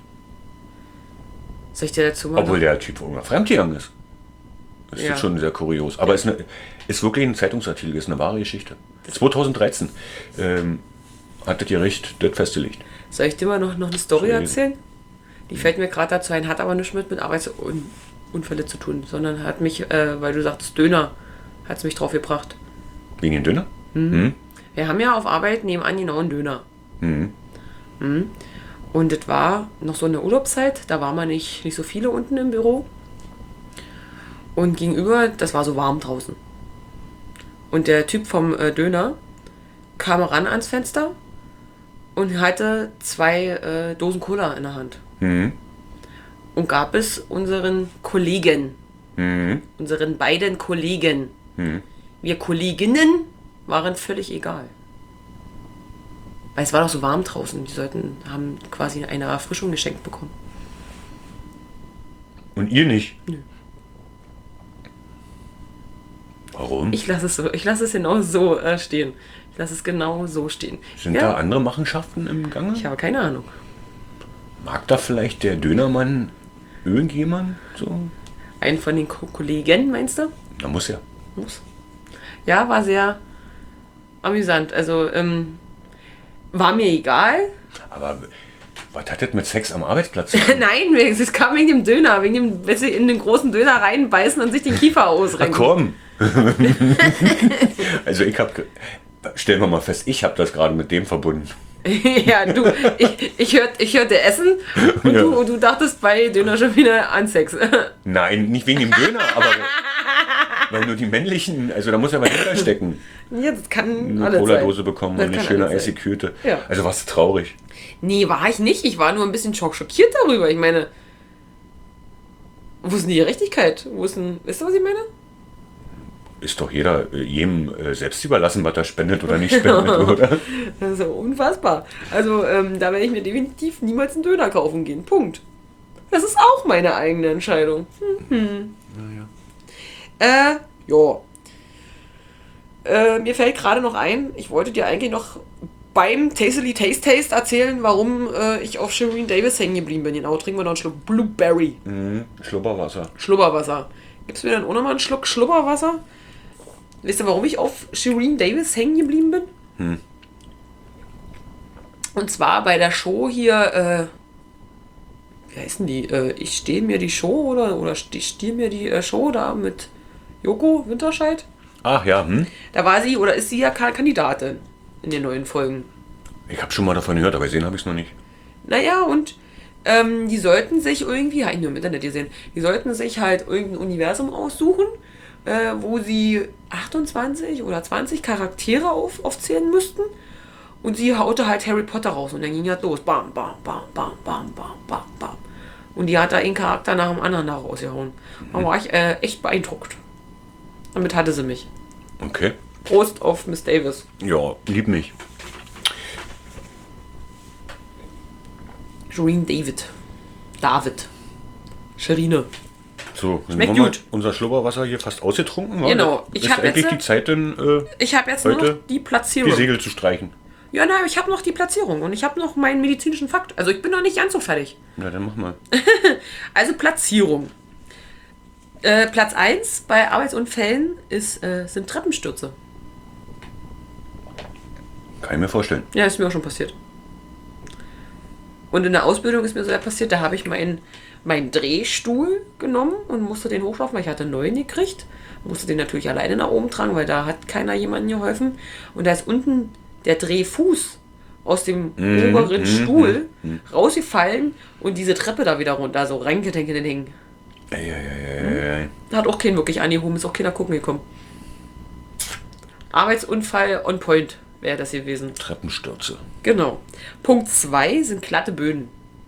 Soll ich dir dazu mal obwohl noch- der Typ irgendwann fremdgegangen ist. Das ist Ja. schon sehr kurios. Aber es ist, eine, ist wirklich ein Zeitungsartikel, ist eine wahre Geschichte. zweitausenddreizehn ähm, hat das Gericht das festgelegt. Soll ich dir mal noch, noch eine Story Soll ich- erzählen? Die fällt mir gerade dazu ein, hat aber nichts mit, mit Arbeitsunfälle zu tun, sondern hat mich, äh, weil du sagtest Döner, hat es mich drauf gebracht. Wegen den Döner? Mhm. Wir haben ja auf Arbeit nebenan genau einen Döner. Mhm. Mhm. Und das war noch so eine Urlaubszeit, da waren wir nicht, nicht so viele unten im Büro. Und gegenüber, das war so warm draußen. Und der Typ vom äh, Döner kam ran ans Fenster und hatte zwei äh, Dosen Cola in der Hand. Mhm. Und gab es unseren Kollegen, Mhm. unseren beiden Kollegen. Mhm. Wir Kolleginnen waren völlig egal. Weil es war doch so warm draußen. Die sollten, haben quasi eine Erfrischung geschenkt bekommen. Und ihr nicht? Nö. Warum? Ich lasse es so, ich lasse es genau so äh, stehen. Ich lasse es genau so stehen. Sind ja, da andere Machenschaften im Gange? ich habe keine Ahnung. Mag da vielleicht der Dönermann irgendjemand? So? Einen von den Ko Kollegen, meinst du? Da muss ja. Muss. Ja, war sehr amüsant. Also, ähm, war mir egal. Aber was hat das mit Sex am Arbeitsplatz zu tun? Nein, es kam wegen dem Döner, wegen dem, wenn sie in den großen Döner reinbeißen und sich den Kiefer Na ausrenken. komm! Also ich hab, ge- stellen wir mal fest, ich habe das gerade mit dem verbunden. Ja, du, ich, ich, hört, ich hörte Essen und, Ja. du, und du dachtest bei Döner schon wieder an Sex. Nein, nicht wegen dem Döner, aber weil nur die männlichen, also da muss ja was hinterstecken. Ja, das kann Eine alles Cola-Dose sein. bekommen Das und eine kann schöne alles sein. Eisigküte. Ja. Also warst du traurig. Nee, war ich nicht. Ich war nur ein bisschen schock schockiert darüber. Ich meine, wo ist denn die Gerechtigkeit? Wo ist denn, wisst ihr, was ich meine? Ist doch jeder äh, jedem äh, selbst überlassen, was er spendet oder nicht spendet, oder? Das ist ja unfassbar. Also, ähm, da werde ich mir definitiv niemals einen Döner kaufen gehen. Punkt. Das ist auch meine eigene Entscheidung. Mhm. Naja. Äh, ja. Äh, mir fällt gerade noch ein, ich wollte dir eigentlich noch beim Tastily Taste Taste erzählen, warum äh, ich auf Shireen Davis hängen geblieben bin. Genau, trinken wir noch einen Schluck Blueberry. Mhm. Schlubberwasser. Schlubberwasser. Gibst du mir dann auch noch mal einen Schluck Schlubberwasser? Wisst ihr, warum ich auf Shireen Davis hängen geblieben bin? Hm. Und zwar bei der Show hier, äh, wie heißt denn die? Äh, ich stehe mir die Show oder, oder ich stehe mir die äh, Show da mit Joko Winterscheid? Ach ja, hm? Da war sie oder ist sie ja Ka- Kandidatin in den neuen Folgen. Ich habe schon mal davon gehört, aber gesehen habe ich es noch nicht. Naja, und ähm, die sollten sich irgendwie, habe ich nur im Internet gesehen, die sollten sich halt irgendein Universum aussuchen, äh, wo sie achtundzwanzig oder zwanzig Charaktere auf, aufzählen müssten. Und sie haute halt Harry Potter raus und dann ging das los. Bam, bam, bam, bam, bam, bam, bam, bam. Und die hat da einen Charakter nach dem anderen da rausgehauen. Da war ich äh, echt beeindruckt. Damit hatte sie mich. Okay. Prost auf Miss Davis. Ja, lieb mich. Shireen David. David. Sherine. So, dann Schmeckt haben wir gut. unser Schlubberwasser hier fast ausgetrunken. Wa? Genau. Ich Ist hab eigentlich jetzt- die Zeit, dann äh, Ich habe jetzt nur heute noch die Platzierung. die Segel zu streichen. Ja, nein, ich habe noch die Platzierung und ich habe noch meinen medizinischen Fakt. Also ich bin noch nicht ganz so fertig. Na, dann mach mal. Also Platzierung. Äh, Platz eins bei Arbeitsunfällen ist, äh, sind Treppenstürze. Kann ich mir vorstellen. Ja, ist mir auch schon passiert. Und in der Ausbildung ist mir so ja passiert, da habe ich meinen meinen Drehstuhl genommen und musste den hochschrauben, weil ich hatte einen neuen gekriegt. Musste den natürlich alleine nach oben tragen, weil da hat keiner jemandem geholfen. Und da ist unten der Drehfuß aus dem Mhm, oberen mhm, Stuhl rausgefallen und diese Treppe da wieder runter, so reingedenken. Ei, ei, ei, ei, ei. Da hat auch keinen wirklich angehoben, ist auch keiner gucken gekommen. Arbeitsunfall on point wäre das gewesen. Treppenstürze. Genau. Punkt zwei sind glatte Böden.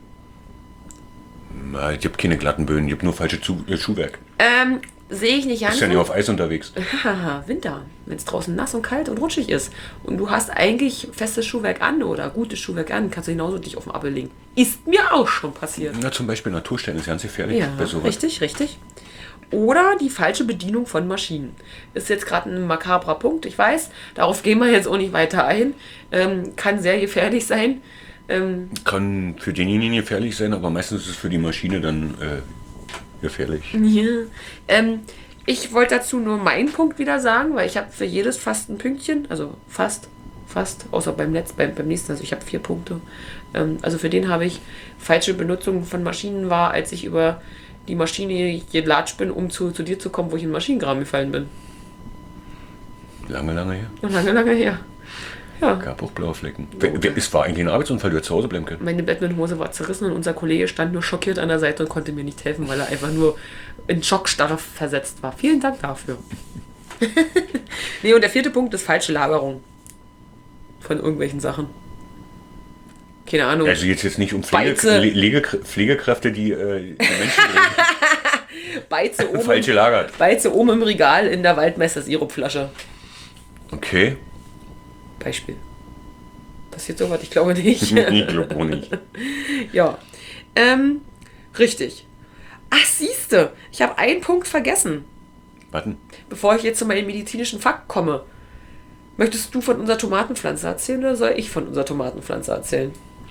Na, ich habe keine glatten Böden, ich habe nur falsche Zu äh, Schuhwerk. Ähm, sehe ich nicht Du ganz bist ja nicht so. auf Eis unterwegs. Haha, Winter, wenn es draußen nass und kalt und rutschig ist und du hast eigentlich festes Schuhwerk an oder gutes Schuhwerk an, kannst du genauso dich auf den Appel legen. Ist mir auch schon passiert. Na, zum Beispiel Naturstein ist ganz gefährlich Ja, bei sowas. richtig, richtig. Oder die falsche Bedienung von Maschinen. Ist jetzt gerade ein makabrer Punkt, ich weiß. Darauf gehen wir jetzt auch nicht weiter ein. Ähm, kann sehr gefährlich sein. Ähm, Kann für denjenigen gefährlich sein, aber meistens ist es für die Maschine dann äh, gefährlich. ja. ähm, ich wollte dazu nur meinen Punkt wieder sagen, weil ich habe für jedes fast ein Pünktchen. Also fast, fast, außer beim letzten, beim, beim nächsten. Also ich habe vier Punkte. Ähm, also für den habe ich falsche Benutzung von Maschinen war, als ich über die Maschine gelatscht bin, um zu, zu dir zu kommen, wo ich in den Maschinengraben gefallen bin. Lange, lange her. Und lange, lange her. Ja. Gab auch blaue Flecken. Wer, wer, es war eigentlich ein Arbeitsunfall, du hättest zu Hause bleiben können. Meine Batman-Hose war zerrissen und unser Kollege stand nur schockiert an der Seite und konnte mir nicht helfen, weil er einfach nur in Schockstarre versetzt war. Vielen Dank dafür. Nee, und der vierte Punkt ist falsche Lagerung von irgendwelchen Sachen. Keine Ahnung. Also jetzt jetzt nicht um Pflege, Beize. Le- Legekr- Pflegekräfte, die, äh, die Menschen Beize oben, falsch gelagert. Beize oben im Regal in der Waldmeister-Sirupflasche. Okay. Beispiel. Passiert sowas? Ich glaube nicht. Ich glaube auch nicht. Ja. Ähm, richtig. Ach, siehste, ich habe einen Punkt vergessen. Warten. Bevor ich jetzt zu meinem medizinischen Fakt komme. Möchtest du von unserer Tomatenpflanze erzählen oder soll ich von unserer Tomatenpflanze erzählen?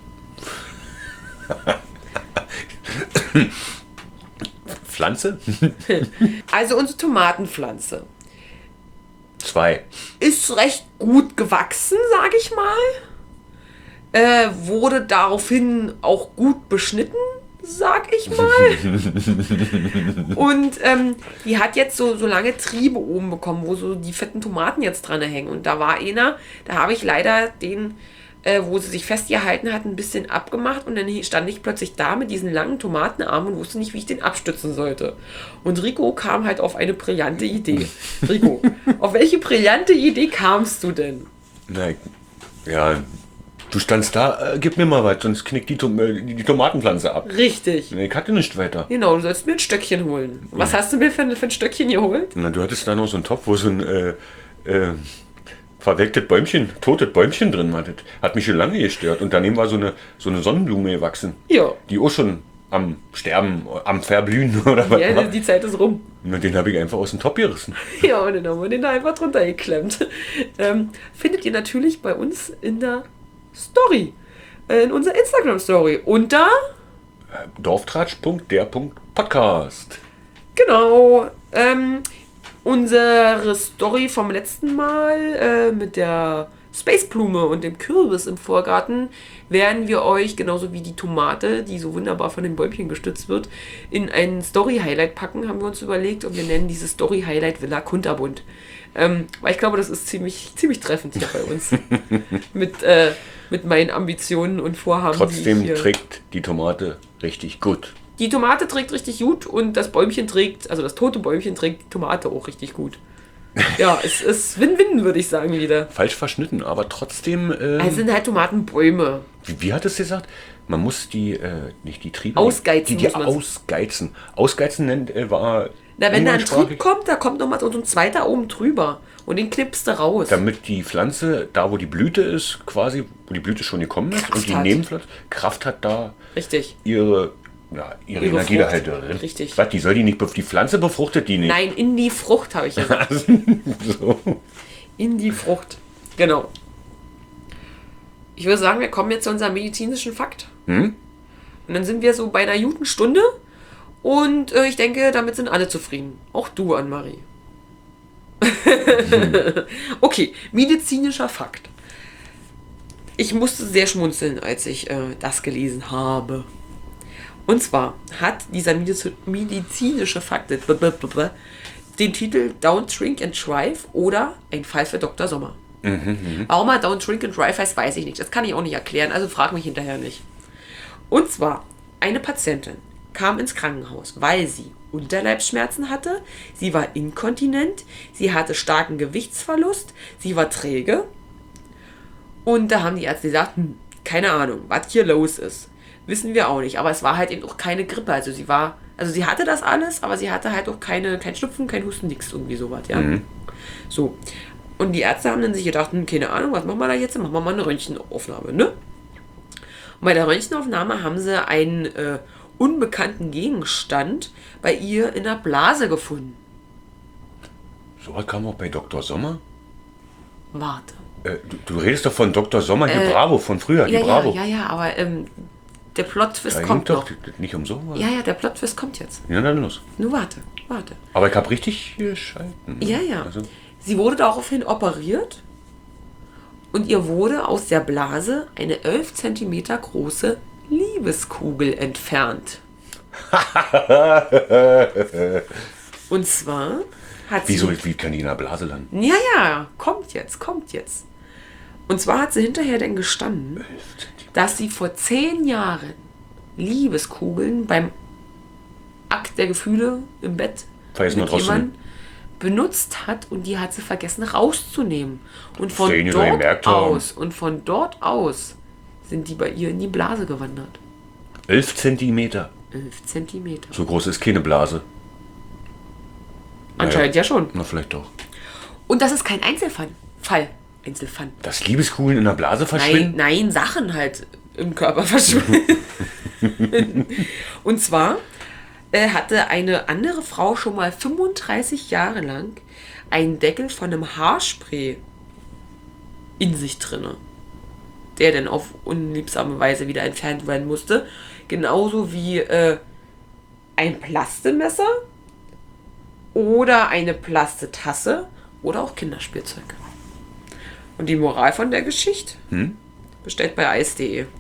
Pflanze? Also unsere Tomatenpflanze Zwei. ist recht gut gewachsen, sage ich mal. Äh, wurde daraufhin auch gut beschnitten, sag ich mal. Und ähm, die hat jetzt so, so lange Triebe oben bekommen, wo so die fetten Tomaten jetzt dran hängen. Und da war einer, da habe ich leider den, äh, wo sie sich festgehalten hat, ein bisschen abgemacht. Und dann stand ich plötzlich da mit diesen langen Tomatenarmen und wusste nicht, wie ich den abstützen sollte. Und Rico kam halt auf eine brillante Idee. Rico, auf welche brillante Idee kamst du denn? Na, ich- ja, du standst da, äh, gib mir mal was, sonst knickt die, Tom äh, die, die Tomatenpflanze ab. Richtig. Nee, ich hatte nicht weiter. Genau, du sollst mir ein Stöckchen holen. Was hast du mir für, für ein Stöckchen geholt? Na, du hattest da noch so einen Topf, wo so ein äh, äh, verwelktes Bäumchen, totes Bäumchen drin war. Das hat mich schon lange gestört. Und daneben war so eine, so eine Sonnenblume gewachsen, Ja. die auch schon am Sterben, am Verblühen oder was Ja, war. die Zeit ist rum. Und den habe ich einfach aus dem Topf gerissen. Ja, und dann haben wir den da einfach drunter geklemmt. Ähm, findet ihr natürlich bei uns in der Story. Äh, In unserer Instagram-Story. Unter, Dorftratsch Punkt der Punkt Podcast. genau, ähm, unsere Story vom letzten Mal äh, mit der Spaceblume und dem Kürbis im Vorgarten werden wir euch, genauso wie die Tomate, die so wunderbar von den Bäumchen gestützt wird, in ein Story-Highlight packen, haben wir uns überlegt. Und wir nennen dieses Story-Highlight Villa Kunterbunt. Ähm, weil ich glaube, das ist ziemlich, ziemlich treffend hier bei uns. mit, äh, mit meinen Ambitionen und Vorhaben. die Trotzdem ich hier trägt die Tomate richtig gut. Die Tomate trägt richtig gut und das Bäumchen trägt, also das tote Bäumchen trägt die Tomate auch richtig gut. Ja, es ist Win-Win, würde ich sagen wieder. Falsch verschnitten, aber trotzdem. Ähm, Es sind halt Tomatenbäume. wie, wie hat es gesagt? Man muss die, äh, nicht die Triebe. Ausgeizen Die, die muss man's. ausgeizen. Ausgeizen nennt, äh, war. Na, wenn da ein umgangssprachlich- Trub kommt, da kommt nochmal so ein zweiter oben drüber. Und den knippst du raus. Damit die Pflanze, da wo die Blüte ist, quasi, wo die Blüte schon gekommen ist Kraft und die hat. Nebenpflanze Kraft hat, da Richtig. ihre, ja, ihre, Ihre Energie Frucht. da halt drin. Richtig. Was, die soll die nicht, bef- die Pflanze befruchtet die nicht? Nein, in die Frucht habe ich gesagt. So. In die Frucht. Genau. Ich würde sagen, wir kommen jetzt zu unserem medizinischen Fakt. Hm? Und dann sind wir so bei einer guten Stunde. Und äh, ich denke, damit sind alle zufrieden. Auch du, Annemarie. Okay, medizinischer Fakt. Ich musste sehr schmunzeln, als ich äh, das gelesen habe. Und zwar hat dieser mediz- medizinische Fakt den Titel Don't Drink and Drive oder Ein Fall für Doktor Sommer. Mhm, Warum er Don't Drink and Drive heißt, weiß ich nicht. Das kann ich auch nicht erklären, also frag mich hinterher nicht. Und zwar, eine Patientin kam ins Krankenhaus, weil sie Unterleibsschmerzen hatte, sie war inkontinent, sie hatte starken Gewichtsverlust, sie war träge. Und da haben die Ärzte gesagt, hm, keine Ahnung, was hier los ist. Wissen wir auch nicht, aber es war halt eben auch keine Grippe. Also sie war, also sie hatte das alles, aber sie hatte halt auch keine, kein Schnupfen, kein Husten, nichts irgendwie sowas, ja. Mhm. So. Und die Ärzte haben dann sich gedacht, hm, keine Ahnung, was machen wir da jetzt? Machen wir mal eine Röntgenaufnahme, ne? Und bei der Röntgenaufnahme haben sie einen äh, unbekannten Gegenstand bei ihr in der Blase gefunden. So was kam auch bei Doktor Sommer. Warte. Äh, du, du redest doch von Doktor Sommer, die Bravo von früher, die Ja, ja, Bravo. ja, ja, aber ähm, der Plot-Twist Da kommt ging doch noch. d- nicht um sowas. Ja, ja, der Plot-Twist kommt jetzt. Ja, dann los. Nur warte, warte. Aber ich habe richtig geschalten. Ja, ja. Also, Sie wurde daraufhin operiert und ihr wurde aus der Blase eine elf Zentimeter große Liebeskugel entfernt. Und zwar hat wieso, sie... wie kann die in der Blase landen? Ja, ja, kommt jetzt, kommt jetzt. Und zwar hat sie hinterher dann gestanden, dass sie vor zehn Jahren Liebeskugeln beim Akt der Gefühle im Bett Vergessen mit hat rauszunehmen. jemandem benutzt hat und die hat sie vergessen rauszunehmen. Und von Stehen, die doch dort gemerkt haben. aus und von dort aus sind die bei ihr in die Blase gewandert. Elf Zentimeter. elf Zentimeter. So groß ist keine Blase. Anscheinend ja schon. Na, vielleicht doch. Und das ist kein Einzelfall. Fall. Einzelfall. Dass Liebeskugeln in der Blase Nein, verschwinden? nein, Sachen halt im Körper verschwinden. Und zwar äh, hatte eine andere Frau schon mal fünfunddreißig Jahre lang einen Deckel von einem Haarspray in sich drinne, der dann auf unliebsame Weise wieder entfernt werden musste. Genauso wie äh, ein Plastemesser oder eine Plastetasse oder auch Kinderspielzeug. Und die Moral von der Geschichte? Hm? Bestellt bei eis punkt de.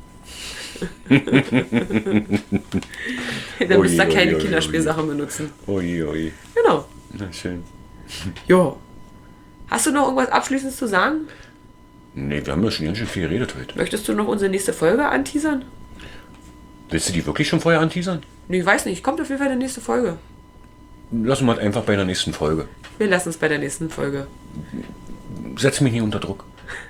Dann müsst ihr Ui, keine ui, ui, Kinderspielsachen benutzen. Ui, ui. Genau. Na schön. Ja. Hast du noch irgendwas Abschließendes zu sagen? Nee, wir haben ja schon ganz schön viel geredet heute. Möchtest du noch unsere nächste Folge anteasern? Willst du die wirklich schon vorher anteasern? Nee, ich weiß nicht. Kommt auf jeden Fall die nächste Folge. Lassen wir es einfach bei der nächsten Folge. Wir lassen es bei der nächsten Folge. Setz mich nicht unter Druck.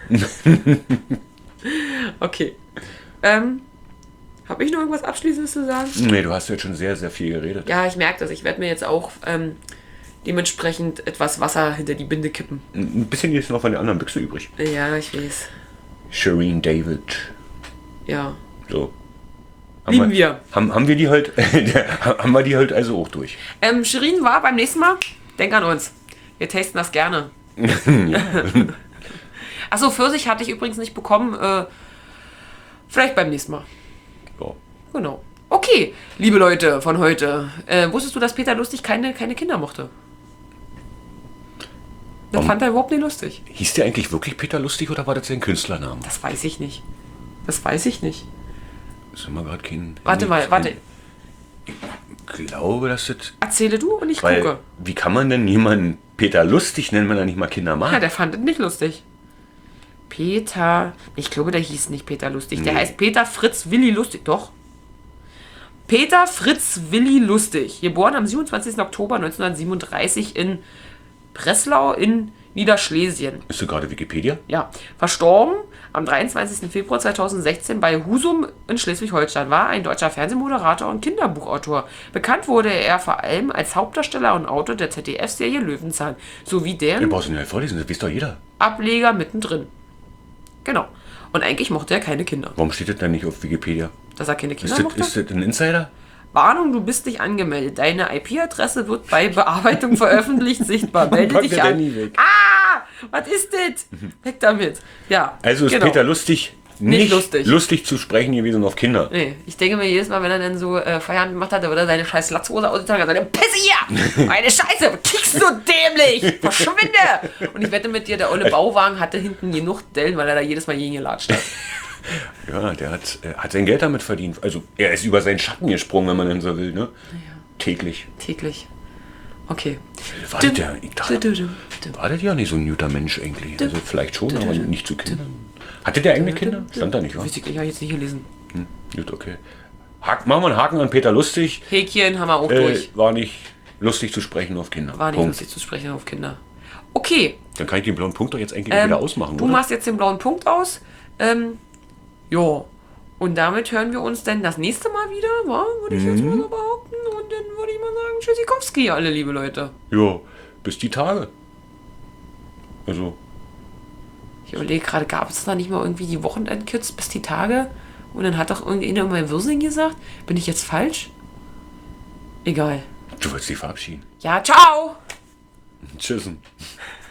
Okay. Ähm, habe ich noch irgendwas Abschließendes zu sagen? Nee, du hast jetzt schon sehr, sehr viel geredet. Ja, ich merke das. Ich werde mir jetzt auch ähm, dementsprechend etwas Wasser hinter die Binde kippen. Ein bisschen ist noch von der anderen Büchse übrig. Ja, ich weiß. Shireen David. Ja. So. Lieben wir. Haben, haben wir die halt, haben wir die halt also auch durch. Ähm, Shirin war beim nächsten Mal. Denk an uns. Wir tasten das gerne. Achso, Pfirsich hatte ich übrigens nicht bekommen. Äh, vielleicht beim nächsten Mal. Ja. Genau. Okay, liebe Leute von heute. Äh, wusstest du, dass Peter Lustig keine, keine Kinder mochte? Das Warum? fand er überhaupt nicht lustig. Hieß der eigentlich wirklich Peter Lustig oder war das sein Künstlername? Das weiß ich nicht. Das weiß ich nicht. Das ist immer gerade kein... Warte mal, warte. Ich glaube, dass das... Erzähle du und ich Weil, gucke. wie kann man denn jemanden Peter Lustig nennen, wenn er nicht mal Kinder mag? Ja, der fand es nicht lustig. Peter... Ich glaube, der hieß nicht Peter Lustig. Der Nee. heißt Peter Fritz Willi Lustig. Doch. Peter Fritz Willi Lustig. Geboren am siebenundzwanzigsten Oktober neunzehnhundertsiebenunddreißig in Breslau in Niederschlesien. Ist du gerade Wikipedia? Ja, verstorben am dreiundzwanzigsten Februar zweitausendsechzehn bei Husum in Schleswig-Holstein, war ein deutscher Fernsehmoderator und Kinderbuchautor. Bekannt wurde er vor allem als Hauptdarsteller und Autor der Z D F-Serie Löwenzahn, sowie Du deren brauchst ihn ja vorlesen, das weiß doch jeder. Ableger mittendrin. Genau. Und eigentlich mochte er keine Kinder. Warum steht das denn nicht auf Wikipedia? Dass er keine Kinder Ist das, mochte? ist das ein Insider? Warnung, du bist nicht angemeldet. Deine I P-Adresse wird bei Bearbeitung veröffentlicht sichtbar. Melde Pack dich der an. Danny weg. Ah, was ist das? Weg damit. Ja. Also ist genau. Peter lustig, nicht, Nicht lustig. lustig zu sprechen gewesen auf Kinder. Nee, ich denke mir jedes Mal, wenn er dann so äh, Feierabend gemacht hat, da würde er seine scheiß Latzhose ausgetragen und sagt, Pisse hier! Meine Scheiße, kickst du dämlich! Verschwinde! Und ich wette mit dir, der olle Bauwagen hatte hinten genug Dellen, weil er da jedes Mal gegen gelatscht hat. Ja, der hat, äh, hat sein Geld damit verdient. Also er ist über seinen Schatten gesprungen, wenn man denn so will, ne? Täglich. Täglich. Okay. War das ja, ich dachte, war das ja nicht so ein guter Mensch eigentlich. Also vielleicht schon, aber nicht zu Kindern. Hatte der eigene Kinder? Stand da nicht, wa? Weiß ich nicht, habe ich jetzt nicht gelesen. Hm, gut, okay. Hack, machen wir einen Haken an Peter Lustig. Häkchen haben wir auch Äh, durch. war nicht lustig zu sprechen auf Kinder. War nicht Punkt. lustig zu sprechen auf Kinder. Okay. Dann kann ich den blauen Punkt doch jetzt eigentlich Ähm, wieder ausmachen, du oder? machst jetzt den blauen Punkt aus. Ähm, ja. Und damit hören wir uns dann das nächste Mal wieder, wa? Würde ich jetzt Mhm. mal so behaupten. Und dann würde ich mal sagen, Tschüssikowski, alle liebe Leute. Ja, bis die Tage. Also, Ich überlege gerade, gab es da nicht mal irgendwie die Wochenendkids bis die Tage? Und dann hat doch irgendjemand immer Wirsing gesagt. Bin ich jetzt falsch? Egal. du wolltest dich verabschieden. Ja, ciao! Tschüss.